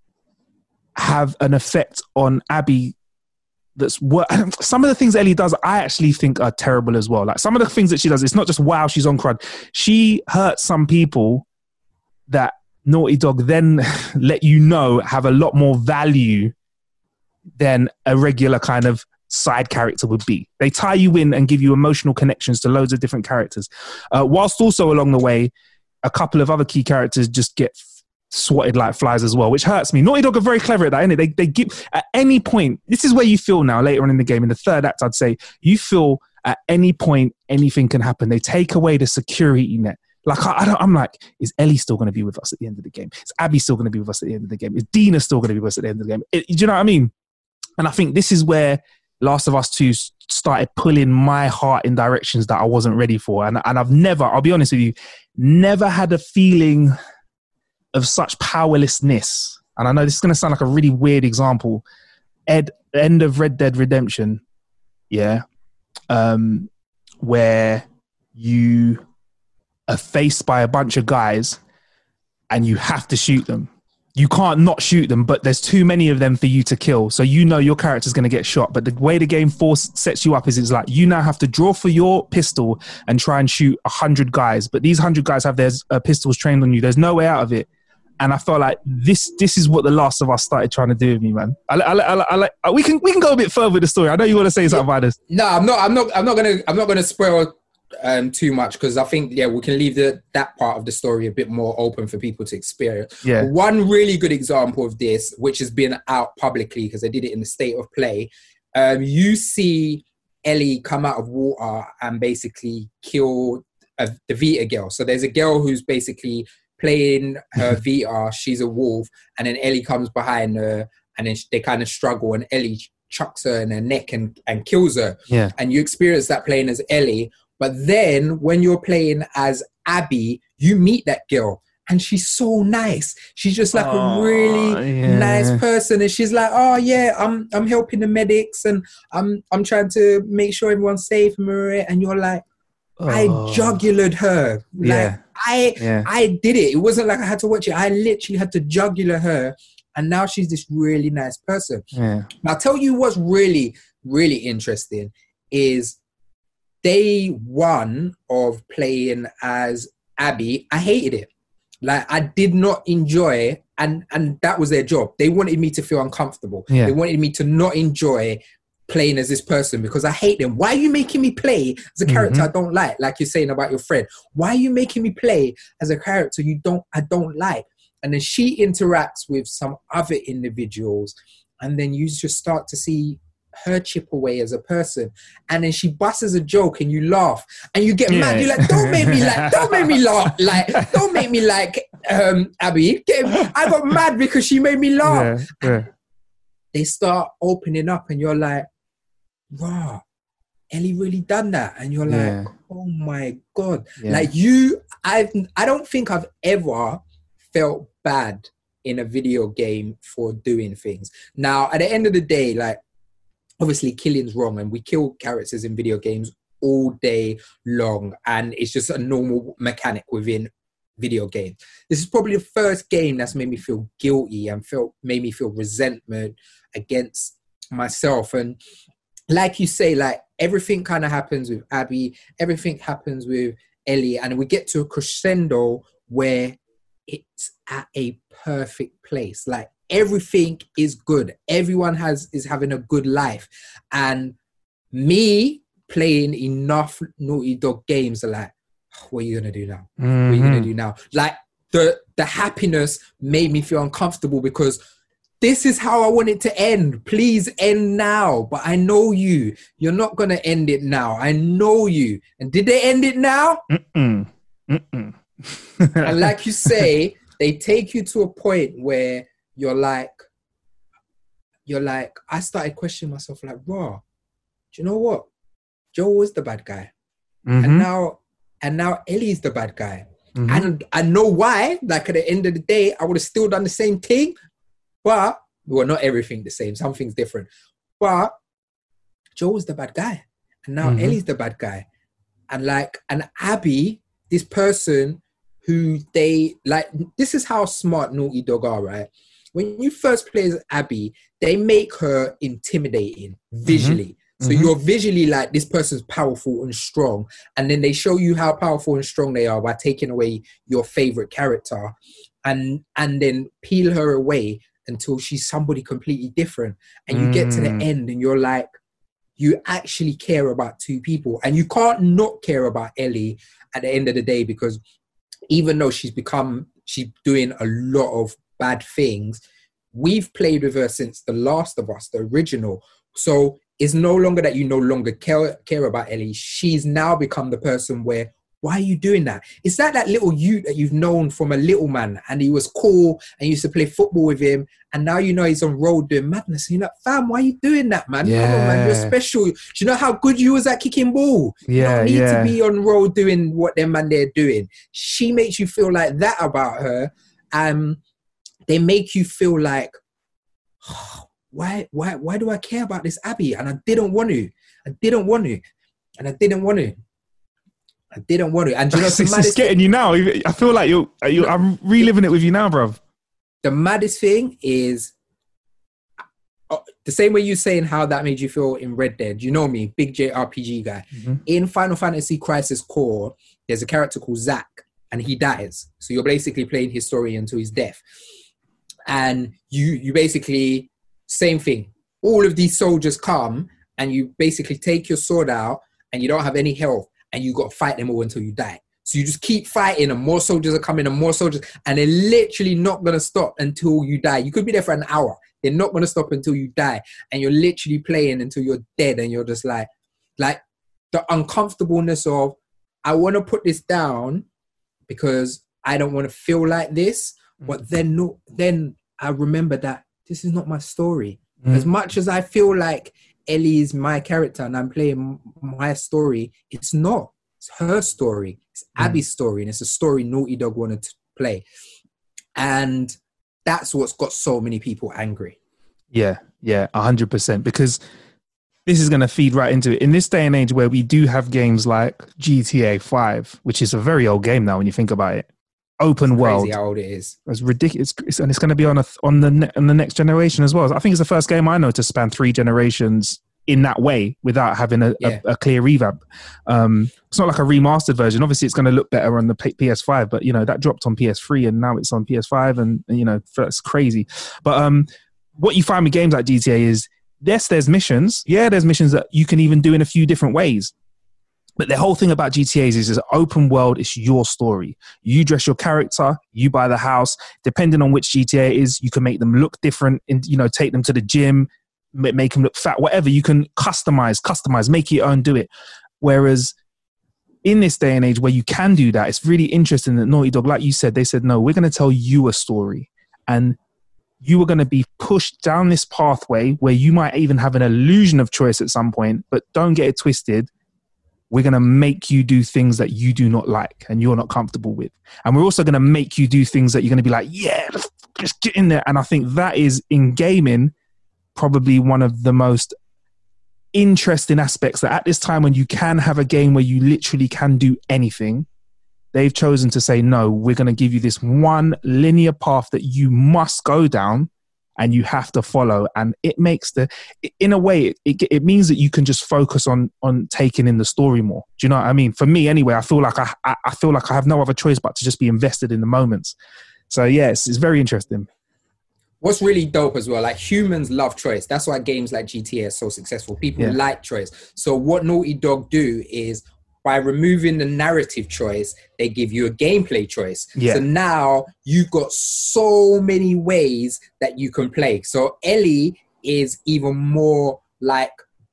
have an effect on Abby. Some of the things Ellie does, I actually think are terrible as well. Like some of the things that she does, it's not just wow, she's on crud. She hurts some people that Naughty Dog then let you know have a lot more value than a regular kind of side character would be. They tie you in and give you emotional connections to loads of different characters. Whilst also along the way, a couple of other key characters just get swatted like flies as well, which hurts me. Naughty Dog are very clever at that, innit? They give at any point, this is where you feel now later on in the game, in the third act, I'd say, you feel at any point anything can happen. They take away the security net. Like I'm like, is Ellie still going to be with us at the end of the game? Is Abby still going to be with us at the end of the game? Is Dina still going to be with us at the end of the game? Do you know what I mean? And I think this is where Last of Us 2 started pulling my heart in directions that I wasn't ready for. And I've never, I'll be honest with you, never had a feeling of such powerlessness. And I know this is going to sound like a really weird example. End of Red Dead Redemption, yeah, where you are faced by a bunch of guys and you have to shoot them. You can't not shoot them, but there's too many of them for you to kill. So you know your character's going to get shot. But the way the game sets you up is it's like you now have to draw for your pistol and try and shoot 100 guys. But these 100 guys have their pistols trained on you. There's no way out of it. And I felt like this is what The Last of Us started trying to do with me, man. We can go a bit further with the story. I know you want to say something about this. No, I'm not gonna spoil too much, because I think we can leave that part of the story a bit more open for people to experience. Yeah. One really good example of this, which has been out publicly because I did it in the State of Play, you see Ellie come out of water and basically kill the Vita girl. So there's a girl who's basically playing her Vita, she's a wolf, and then Ellie comes behind her, and then they kind of struggle, and Ellie chucks her in her neck and kills her. Yeah. And you experience that playing as Ellie. But then when you're playing as Abby, you meet that girl and she's so nice. She's just like a really nice person. And she's like, oh yeah, I'm helping the medics and I'm trying to make sure everyone's safe. And you're like, I jugulared her. Like I did it. It wasn't like I had to watch it. I literally had to jugular her. And now she's this really nice person. Yeah. I'll tell you what's really, really interesting is day one of playing as Abby, I hated it. Like, I did not enjoy, and that was their job. They wanted me to feel uncomfortable. Yeah. They wanted me to not enjoy playing as this person because I hate them. Why are you making me play as a character I don't like you're saying about your friend? Why are you making me play as a character I don't like? And then she interacts with some other individuals, and then you just start to see her chip away as a person. And then she busts a joke and you laugh and you get mad. You're like, don't make me laugh. Don't make me like Abby. I got mad because she made me laugh. Yeah. They start opening up and you're like, wow, Ellie really done that. And you're like, oh my God. Like I don't think I've ever felt bad in a video game for doing things. Now, at the end of the day, like, obviously killing's wrong and we kill characters in video games all day long, and it's just a normal mechanic within video games. This is probably the first game that's made me feel guilty and made me feel resentment against myself. And like you say, like, everything kind of happens with Abby, everything happens with Ellie, and we get to a crescendo where it's at a perfect place. Like, everything is good. Everyone is having a good life. And me playing enough Naughty Dog games are like, what are you going to do now? What are you going to do now? Like, the happiness made me feel uncomfortable because this is how I want it to end. Please end now. But I know you. You're not going to end it now. I know you. And did they end it now? And like you say, they take you to a point where you're like, I started questioning myself, like, wow, do you know what? Joe was the bad guy. And now Ellie's the bad guy. And I know why. Like, at the end of the day, I would have still done the same thing, but, well, not everything the same. Some things different. But Joe was the bad guy. And now Ellie's the bad guy. And like, and Abby, this person who they, like, this is how smart Naughty Dog are, right? When you first play as Abby, they make her intimidating visually. So you're visually like, this person's powerful and strong. And then they show you how powerful and strong they are by taking away your favorite character and then peel her away until she's somebody completely different. And you get to the end and you're like, you actually care about two people. And you can't not care about Ellie at the end of the day, because even though she's doing a lot of bad things, we've played with her since The Last of Us, the original. So it's no longer that you no longer care about Ellie. She's now become the person where, why are you doing that? It's like that little you that you've known from a little man, and he was cool and you used to play football with him, and now you know he's on road doing madness. And you're like, fam, why are you doing that, man? Yeah. Come on, man, you're special. Do you know how good you was at kicking ball? You don't need to be on road doing what them man they're doing. She makes you feel like that about her. They make you feel like, oh, why do I care about this Abby? And I didn't want to. And do you know, it's just getting you now. I feel like I'm reliving it with you now, bruv. The maddest thing is the same way you're saying how that made you feel in Red Dead. You know me, big JRPG guy. In Final Fantasy Crisis Core, there's a character called Zack, and he dies. So you're basically playing his story until his death. And you basically, same thing. All of these soldiers come and you basically take your sword out and you don't have any health. and you got to fight them all until you die. So you just keep fighting and more soldiers are coming and more soldiers, and they're literally not going to stop until you die. You could be there for an hour. They're not going to stop until you die. And you're literally playing until you're dead, and you're just like the uncomfortableness of, I want to put this down because I don't want to feel like this. But then I remember that this is not my story. As much as I feel like Ellie is my character and I'm playing my story, it's not. It's her story. It's Abby's story, and it's a story Naughty Dog wanted to play. And that's what's got so many people angry. Yeah, 100%. Because this is going to feed right into it. In this day and age where we do have games like GTA 5, which is a very old game now when you think about it. Open world. Crazy how old it is. It's ridiculous. And it's going to be on the next generation as well. I think it's the first game I know to span 3 generations in that way without having a clear revamp. It's not like a remastered version. Obviously, it's going to look better on the PS5, but, that dropped on PS3 and now it's on PS5 and, that's crazy. But what you find with games like GTA is, yes, there's missions. Yeah, there's missions that you can even do in a few different ways. But the whole thing about GTAs is it's an open world. It's your story. You dress your character. You buy the house. Depending on which GTA it is, you can make them look different. And take them to the gym, make them look fat. Whatever you can customize, make it your own, do it. Whereas in this day and age where you can do that, it's really interesting that Naughty Dog, like you said, they said, no, we're going to tell you a story, and you are going to be pushed down this pathway where you might even have an illusion of choice at some point, but don't get it twisted. We're going to make you do things that you do not like and you're not comfortable with. And we're also going to make you do things that you're going to be like, yeah, let's just get in there. And I think that is, in gaming, probably one of the most interesting aspects, that at this time when you can have a game where you literally can do anything, they've chosen to say, no, we're going to give you this one linear path that you must go down and you have to follow. And it makes in a way, it means that you can just focus on taking in the story more. Do you know what I mean? For me anyway, I feel like I feel like I have no other choice but to just be invested in the moments. So yeah, it's very interesting. What's really dope as well, like, humans love choice. That's why games like GTA are so successful. People like choice. So what Naughty Dog do is, by removing the narrative choice, they give you a gameplay choice. Yeah. So now you've got so many ways that you can play. So Ellie is even more like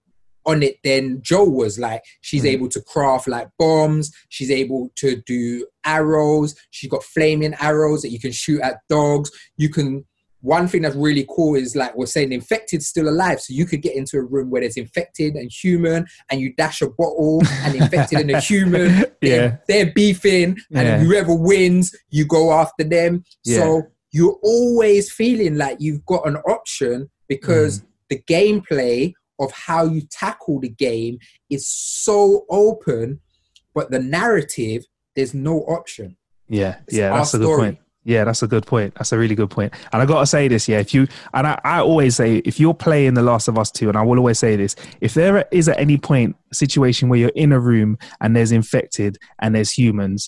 on it than Joel was. Like, she's able to craft like bombs. She's able to do arrows. She's got flaming arrows that you can shoot at dogs. One thing that's really cool is, like we're saying, infected's still alive. So you could get into a room where there's infected and human, and you dash a bottle, and infected and a human, they're beefing, and whoever wins, you go after them. Yeah. So you're always feeling like you've got an option, because the gameplay of how you tackle the game is so open, but the narrative, there's no option. Yeah, that's a good point. Yeah, that's a good point. That's a really good point. And I got to say this, I always say, if you're playing The Last of Us 2, and I will always say this, if there is at any point a situation where you're in a room and there's infected and there's humans,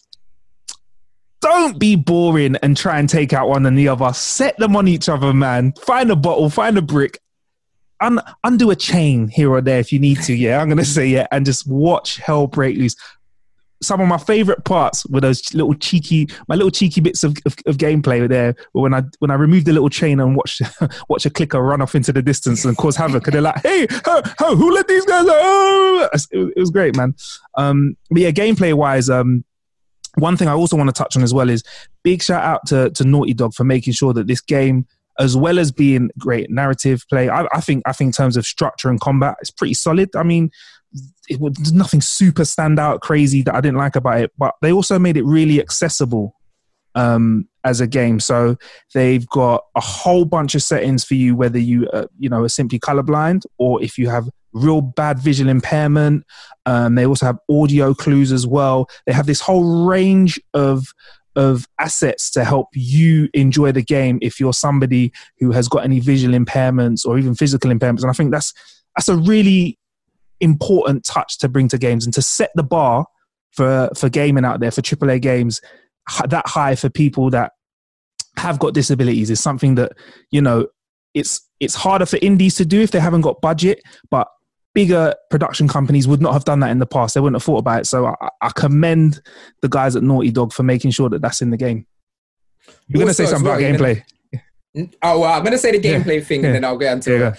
don't be boring and try and take out one and the other. Set them on each other, man. Find a bottle, find a brick, undo a chain here or there if you need to. Yeah, I'm going to say, and just watch hell break loose. Some of my favorite parts were those little cheeky bits of gameplay there, when I removed the little chain and watch a clicker run off into the distance and cause havoc, and they're like, hey, who let these guys out? It was great, man. But yeah, gameplay wise, one thing I also want to touch on as well is big shout out to Naughty Dog for making sure that this game, as well as being great narrative play, I think in terms of structure and combat, it's pretty solid. I mean, there's nothing super standout crazy that I didn't like about it, but they also made it really accessible as a game. So they've got a whole bunch of settings for you, whether you are simply colorblind, or if you have real bad visual impairment. They also have audio clues as well. They have this whole range of assets to help you enjoy the game if you're somebody who has got any visual impairments or even physical impairments. And I think that's a really important touch to bring to games, and to set the bar for gaming out there, for AAA games that high for people that have got disabilities, is something that, it's harder for indies to do if they haven't got budget, but bigger production companies would not have done that in the past. They wouldn't have thought about it. So I commend the guys at Naughty Dog for making sure that that's in the game. You're going to say something about gameplay. I'm going to say the gameplay thing, and then I'll get into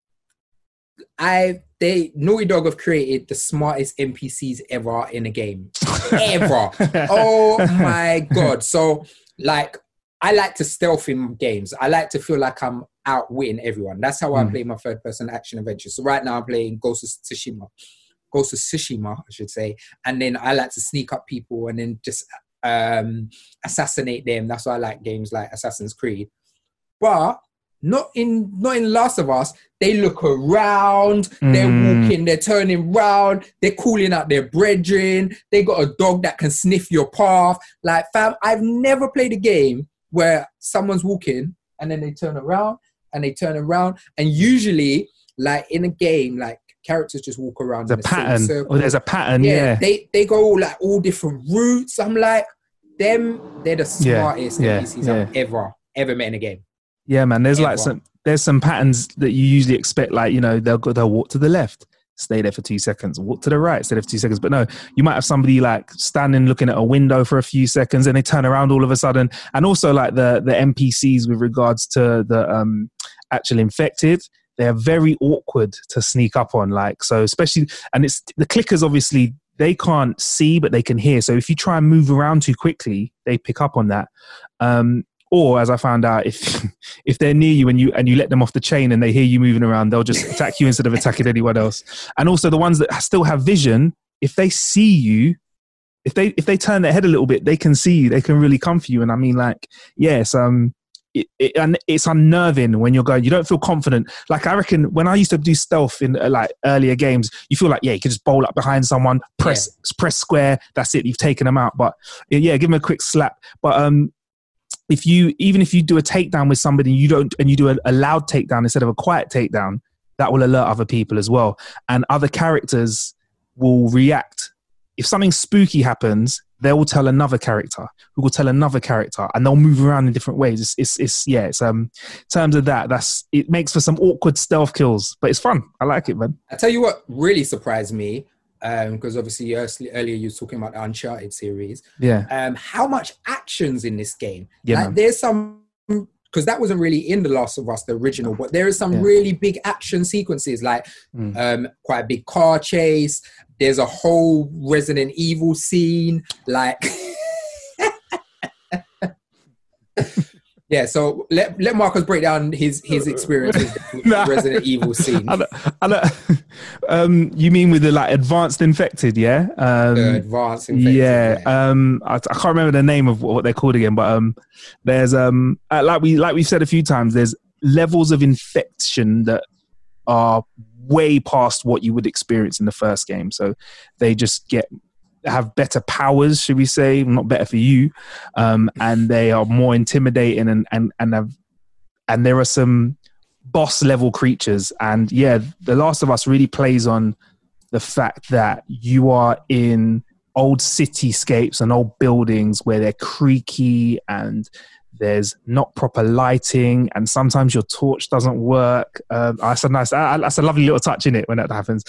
it. Naughty Dog have created the smartest NPCs ever in a game. Ever. Oh my God. So, like, I like to stealth in games. I like to feel like I'm outwitting everyone. That's how I play my third-person action adventure. So right now I'm playing Ghost of Tsushima, I should say. And then I like to sneak up people and then just assassinate them. That's why I like games like Assassin's Creed. But not in Last of Us. They look around, they're walking, they're turning round, they're calling out their brethren. They got a dog that can sniff your path. Like, fam, I've never played a game where someone's walking and then they turn around and they turn around. And usually, like in a game, like characters just walk around. There's a pattern. Oh, there's a pattern, yeah. They go all different routes. I'm like, they're the smartest NPCs I've ever met in a game. Yeah, man. There's some patterns that you usually expect. Like, you know, they'll walk to the left, stay there for 2 seconds, walk to the right, stay there for 2 seconds. But no, you might have somebody like standing looking at a window for a few seconds and they turn around all of a sudden. And also like the NPCs with regards to the actual infected, they're very awkward to sneak up on. Like, so especially, and it's the clickers, obviously, they can't see, but they can hear. So if you try and move around too quickly, they pick up on that. Or, as I found out, if they're near you and you let them off the chain and they hear you moving around, they'll just attack you instead of attacking anyone else. And also the ones that still have vision, if they see you, if they turn their head a little bit, they can see you. They can really come for you. And I mean, like, yes, it's unnerving when you're going. You don't feel confident. Like, I reckon when I used to do stealth in like earlier games, you feel like, you can just bowl up behind someone, press square. That's it. You've taken them out. But give them a quick slap. But if you do a takedown with somebody and you do a loud takedown instead of a quiet takedown, that will alert other people as well. And other characters will react. If something spooky happens, they will tell another character who will tell another character, and they'll move around in different ways. It's in terms of that, it makes for some awkward stealth kills, but it's fun. I like it, man. I tell you what really surprised me. Because obviously earlier you were talking about the Uncharted series. Yeah. How much action's in this game? Yeah, like, there's some, because that wasn't really in The Last of Us, the original, but there is some really big action sequences, like quite a big car chase. There's a whole Resident Evil scene, like. Yeah, so let Marcus break down his experience with the Resident Evil scene. You mean with the like advanced infected, yeah? The advanced infected. Yeah. I can't remember the name of what they're called again, but there's like we've said a few times, there's levels of infection that are way past what you would experience in the first game. So they just have better powers, should we say, not better for you, and they are more intimidating and there are some boss level creatures. And The Last of Us really plays on the fact that you are in old cityscapes and old buildings where they're creaky and there's not proper lighting, and sometimes your torch doesn't work. That's a lovely little touch in it when that happens.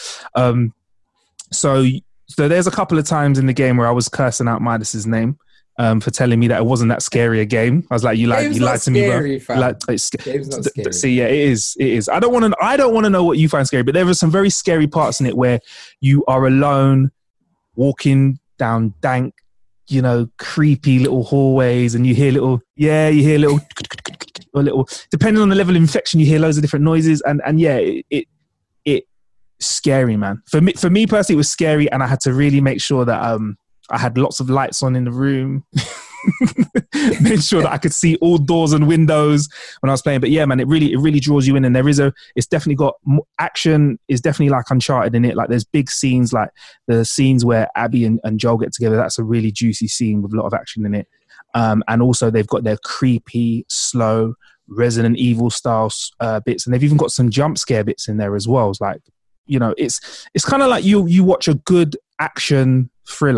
So there's a couple of times in the game where I was cursing out Midas's name for telling me that it wasn't that scary a game. I was like, you lied to me, bro. Game's not scary. See, it is. I don't want to know what you find scary, but there are some very scary parts in it where you are alone, walking down dank, creepy little hallways, and you hear little, depending on the level of infection, you hear loads of different noises, and it scary, man. For me personally, it was scary, and I had to really make sure that I had lots of lights on in the room. Made sure that I could see all doors and windows when I was playing. But yeah, man, it really draws you in, and it's definitely got action. Is definitely like Uncharted in it. Like, there's big scenes, like the scenes where Abby and Joel get together. That's a really juicy scene with a lot of action in it. And also they've got their creepy, slow Resident Evil style bits, and they've even got some jump scare bits in there as well. It's like, it's kind of like you watch a good action thriller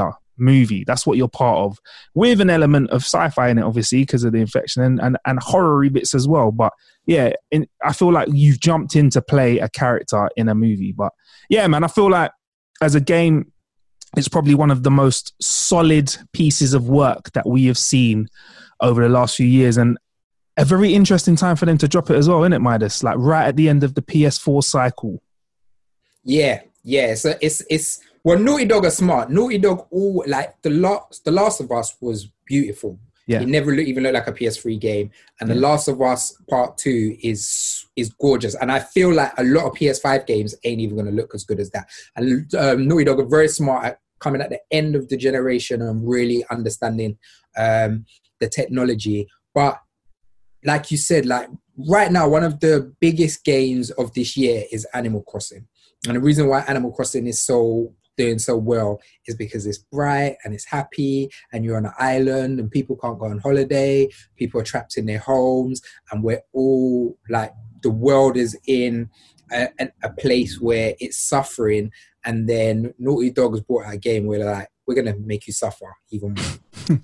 movie. That's what you're part of, with an element of sci-fi in it, obviously, because of the infection and horror-y bits as well. But yeah, I feel like you've jumped in to play a character in a movie. But yeah, man, I feel like as a game, it's probably one of the most solid pieces of work that we have seen over the last few years, and a very interesting time for them to drop it as well, isn't it, Midas? Like right at the end of the PS4 cycle. Yeah. So it's well, Naughty Dog are smart. Naughty Dog, all like the Last of Us was beautiful. Yeah. It never even looked like a PS3 game, and The Last of Us Part 2 is gorgeous. And I feel like a lot of PS5 games ain't even going to look as good as that. And Naughty Dog are very smart at coming at the end of the generation and really understanding the technology. But like you said, like right now, one of the biggest games of this year is Animal Crossing. And the reason why Animal Crossing is doing so well is because it's bright and it's happy, and you're on an island and people can't go on holiday. People are trapped in their homes, and we're all like, the world is in a place where it's suffering. And then Naughty Dog has brought out a game where they're like, we're going to make you suffer even more.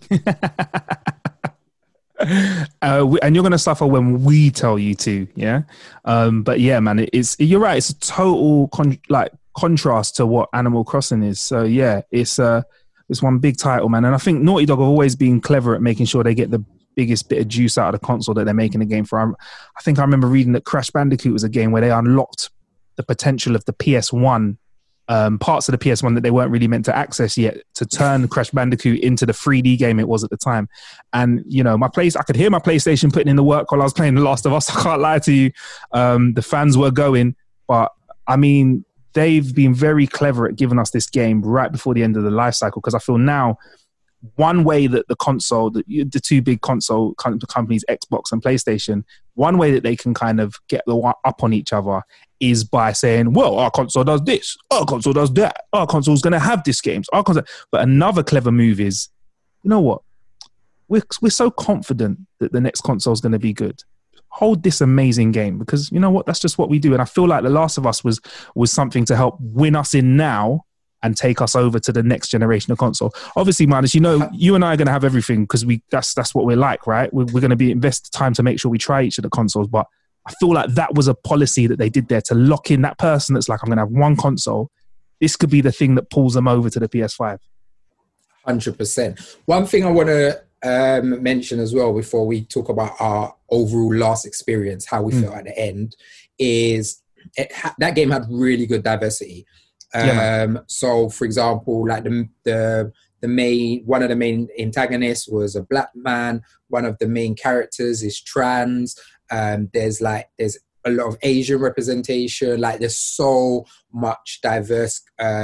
And you're going to suffer when we tell you to, yeah? But yeah, man, you're right. It's a total contrast to what Animal Crossing is. So yeah, it's one big title, man. And I think Naughty Dog have always been clever at making sure they get the biggest bit of juice out of the console that they're making a game for. I think I remember reading that Crash Bandicoot was a game where they unlocked the potential of the PS1, parts of the PS1 that they weren't really meant to access yet, to turn Crash Bandicoot into the 3D game it was at the time. And, you know, I could hear my PlayStation putting in the work while I was playing The Last of Us. I can't lie to you. The fans were going, but I mean, they've been very clever at giving us this game right before the end of the life cycle. Because I feel now, one way that the two big console companies, Xbox and PlayStation, one way that they can kind of get up on each other is by saying, well, our console does this, our console does that, our console's going to have this games, our console. But another clever move is, you know what? We're so confident that the next console is going to be good. Hold this amazing game, because you know what? That's just what we do. And I feel like The Last of Us was something to help win us in now and take us over to the next generation of console. Obviously, Midas, you know, you and I are going to have everything because that's what we're like, right? We're going to invest time to make sure we try each of the consoles. But I feel like that was a policy that they did there to lock in that person that's like, I'm going to have one console. This could be the thing that pulls them over to the PS5. 100%. One thing I want to mention as well before we talk about our overall last experience, how we felt at the end, is that game had really good diversity. So for example, like the main, one of the main antagonists was a black man. One of the main characters is trans. There's a lot of Asian representation. Like there's so much diverse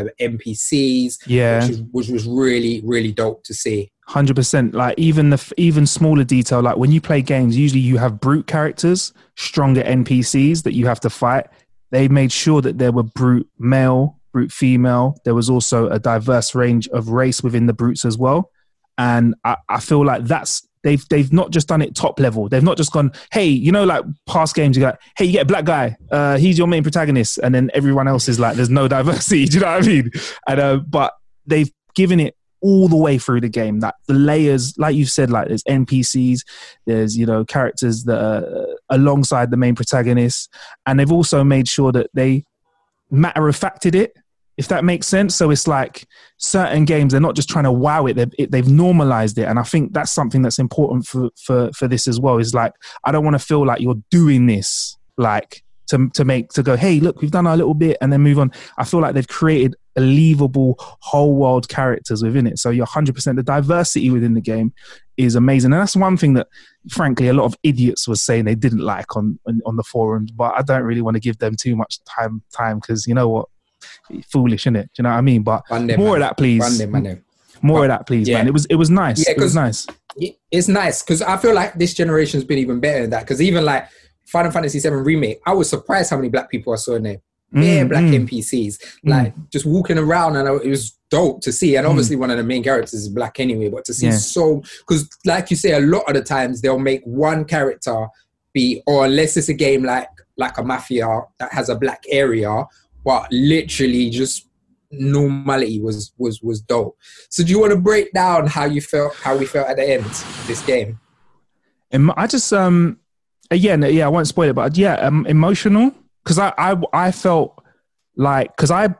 NPCs, which was really, really dope to see. 100%. Like even smaller detail, like when you play games, usually you have brute characters, stronger NPCs that you have to fight. They made sure that there were brute male, brute female. There was also a diverse range of race within the brutes as well. And I feel like they've not just done it top level. They've not just gone, hey, you know, like past games, you got, hey, you get a black guy, he's your main protagonist, and then everyone else is like, there's no diversity. Do you know what I mean? And but they've given it all the way through the game. That the layers, like you said, like there's NPCs, there's, you know, characters that are alongside the main protagonists, and they've also made sure that they matter-of-facted it, if that makes sense. So it's like certain games, they're not just trying to wow it, they've normalized it. And I think that's something that's important for this as well, is like, I don't want to feel like you're doing this like to go, hey, look, we've done our little bit and then move on. I feel like they've created believable whole world characters within it. So you're 100%, the diversity within the game is amazing. And that's one thing that, frankly, a lot of idiots was saying they didn't like on the forums, but I don't really want to give them too much time because, you know what, foolish, isn't it? Do you know what I mean? But more of that, please. More of that, please, man. It was nice. Yeah, it was nice. It's nice because I feel like this generation has been even better than that. Because even like Final Fantasy VII Remake, I was surprised how many black people I saw in there. Black NPCs, like just walking around, and it was dope to see. And obviously, one of the main characters is black anyway. But to see because like you say, a lot of the times they'll make one character be, or unless it's a game like a Mafia that has a black area, but literally just normality was dope. So do you want to break down how we felt at the end of this game? I just again, I won't spoil it, but emotional, because I felt like, because I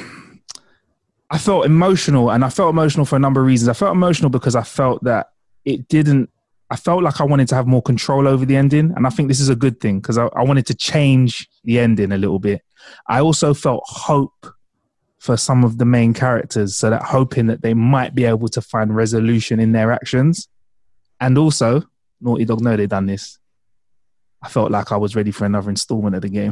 felt emotional, and I felt emotional for a number of reasons. I felt emotional because I felt that I felt like I wanted to have more control over the ending. And I think this is a good thing, because I wanted to change the ending a little bit. I also felt hope for some of the main characters, so that hoping that they might be able to find resolution in their actions. And also, Naughty Dog know they've done this. I felt like I was ready for another installment of the game.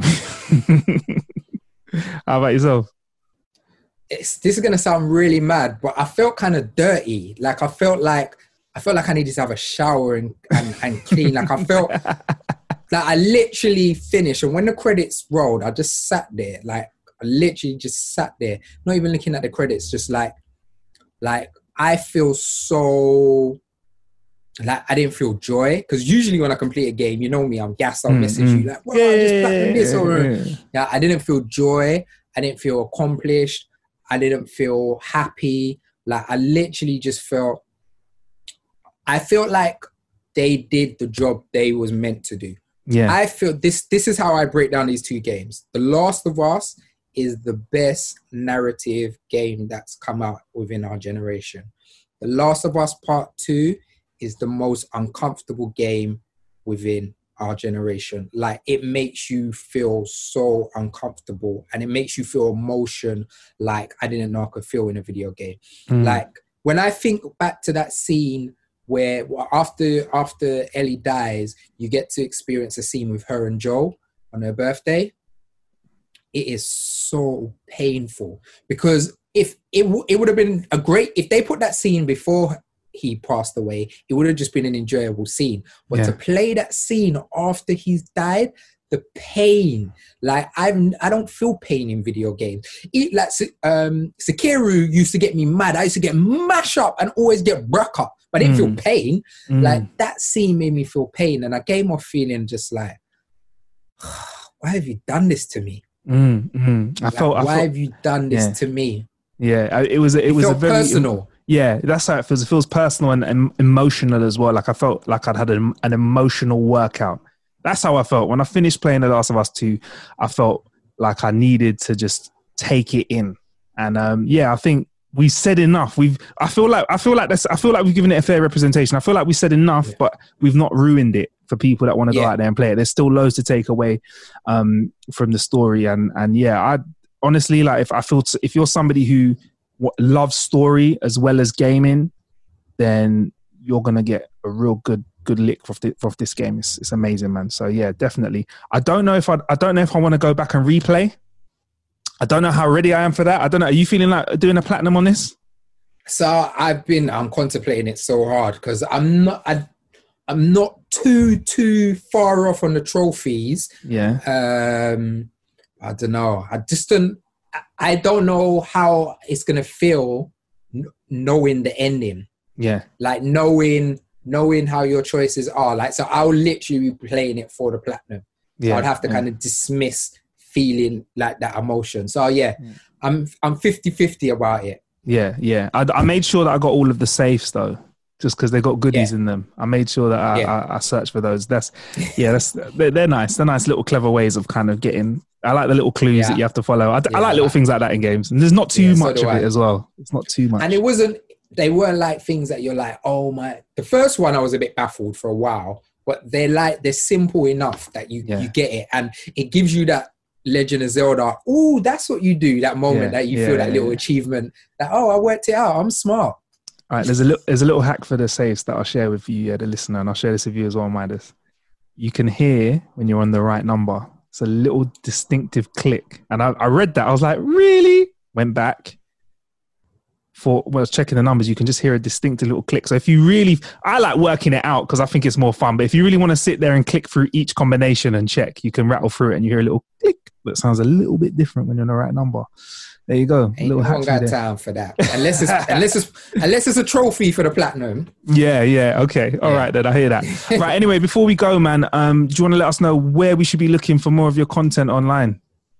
How about yourself? This is going to sound really mad, but I felt kind of dirty. Like I felt like I needed to have a shower and clean. Like I felt like I literally finished. And when the credits rolled, I just sat there. Like I literally just sat there, not even looking at the credits, just like I feel so... Like I didn't feel joy, because usually when I complete a game, you know me, I'm gassed. I'll message you like, "Well, I just platinum this," or yeah. I didn't feel joy. I didn't feel accomplished. I didn't feel happy. Like I literally just felt. I felt like they did the job they was meant to do. Yeah. I feel this is how I break down these two games. The Last of Us is the best narrative game that's come out within our generation. The Last of Us Part 2 is the most uncomfortable game within our generation. Like it makes you feel so uncomfortable, and it makes you feel emotion like I didn't know I could feel in a video game. Like when I think back to that scene where after Ellie dies, you get to experience a scene with her and Joel on her birthday. It is so painful, because if it would have been if they put that scene before he passed away, it would have just been an enjoyable scene. But to play that scene after he's died, the pain, like I don't feel pain in video games. Sekiro used to get me mad. I used to get mashed up and always get broke up, but I didn't feel pain. Like that scene made me feel pain, and I came off feeling just like, why have you done this to me? Why have you done this to me? Yeah, it was a very personal. Yeah, that's how it feels. It feels personal and emotional as well. Like I felt like I'd had an emotional workout. That's how I felt. When I finished playing The Last of Us 2, I felt like I needed to just take it in. And I think we said enough. I feel like we've given it a fair representation. I feel like we said enough, but we've not ruined it for people that want to go out there and play it. There's still loads to take away from the story. And I honestly, like if you're somebody who loves story as well as gaming, then you're gonna get a real good lick off this game. It's amazing, man. So yeah, definitely. I don't know if I want to go back and replay. I don't know how ready I am for that. I don't know. Are you feeling like doing a platinum on this? So I'm contemplating it so hard, because I'm not too far off on the trophies. Yeah. I don't know. I don't know how it's going to feel knowing the ending. Yeah. Like knowing how your choices are. Like, so I'll literally be playing it for the platinum. So I'd have to kind of dismiss feeling like that emotion. So I'm 50-50 about it. Yeah. I made sure that I got all of the safes though, just because they got goodies in them. I made sure that I searched for those. They're nice. They're nice little clever ways of kind of getting. I like the little clues that you have to follow. I like little things like that in games, and there's not too much of it as well. It's not too much, and they weren't like things that you're like, oh my. The first one I was a bit baffled for a while, but they're simple enough that you get it, and it gives you that Legend of Zelda. Oh, that's what you do. That moment that you feel that little achievement. That I worked it out. I'm smart. All right, there's a little hack for the saves that I'll share with you, the listener, and I'll share this with you as well, Midas. You can hear when you're on the right number. It's a little distinctive click. And I read that. I was like, really? Went back. When I was checking the numbers, you can just hear a distinctive little click. So if you really... I like working it out because I think it's more fun. But if you really want to sit there and click through each combination and check, you can rattle through it and you hear a little click that sounds a little bit different when you're on the right number. There you go. Ain't no one got time for that. Unless it's a trophy for the platinum. Yeah. Okay. All right, then. I hear that. Right. Anyway, before we go, man, do you want to let us know where we should be looking for more of your content online?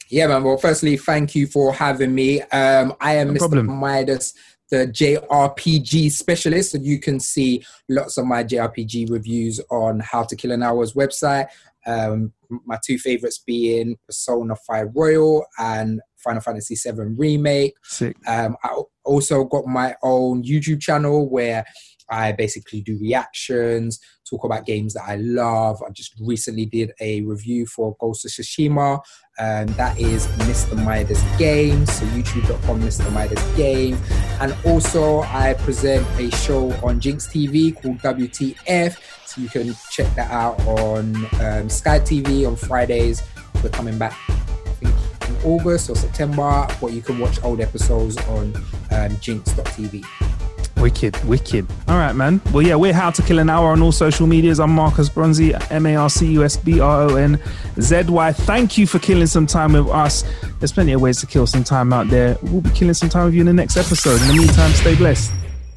Yeah, man. Well, firstly, thank you for having me. I am Mr. Midas, the JRPG specialist. So you can see lots of my JRPG reviews on How to Kill an Hour's website. My two favorites being Persona 5 Royal and Final Fantasy 7 Remake. Sick. I also got my own YouTube channel where I basically do reactions, talk about games that I love. I just recently did a review for Ghost of Tsushima. That is Mr. Midas Games, so youtube.com Mr. Midas Games. And also I present a show on Jinx TV called WTF, so you can check that out on Sky TV on Fridays. We're coming back, I think, in August or September, but you can watch old episodes on jinx.tv. Wicked. All right, man. Well, yeah, we're How to Kill an Hour on all social medias. I'm Marcus Bronzy, MarcusBronzy. Thank you for killing some time with us. There's plenty of ways to kill some time out there. We'll be killing some time with you in the next episode. In the meantime, stay blessed.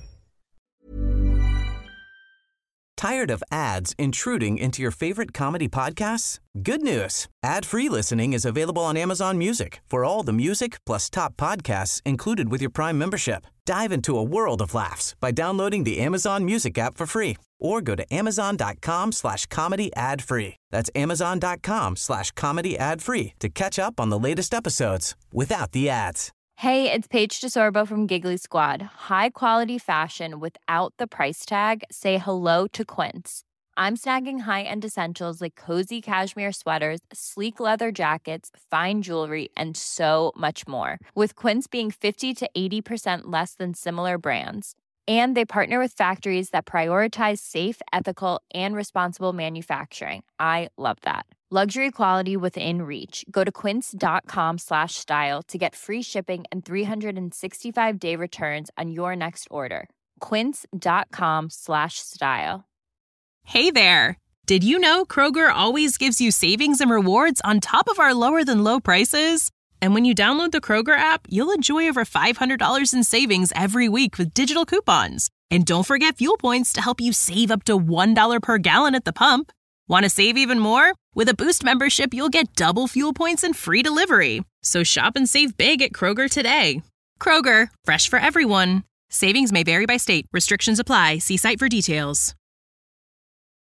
Tired of ads intruding into your favorite comedy podcasts? Good news. Ad-free listening is available on Amazon Music for all the music plus top podcasts included with your Prime membership. Dive into a world of laughs by downloading the Amazon Music app for free or go to amazon.com/comedy ad-free. That's amazon.com/comedy ad-free to catch up on the latest episodes without the ads. Hey, it's Paige DeSorbo from Giggly Squad. High quality fashion without the price tag. Say hello to Quince. I'm snagging high-end essentials like cozy cashmere sweaters, sleek leather jackets, fine jewelry, and so much more. With Quince being 50 to 80% less than similar brands. And they partner with factories that prioritize safe, ethical, and responsible manufacturing. I love that. Luxury quality within reach. Go to quince.com/style to get free shipping and 365-day returns on your next order. Quince.com/style. Hey there. Did you know Kroger always gives you savings and rewards on top of our lower than low prices? And when you download the Kroger app, you'll enjoy over $500 in savings every week with digital coupons. And don't forget fuel points to help you save up to $1 per gallon at the pump. Want to save even more? With a Boost membership, you'll get double fuel points and free delivery. So shop and save big at Kroger today. Kroger, fresh for everyone. Savings may vary by state. Restrictions apply. See site for details.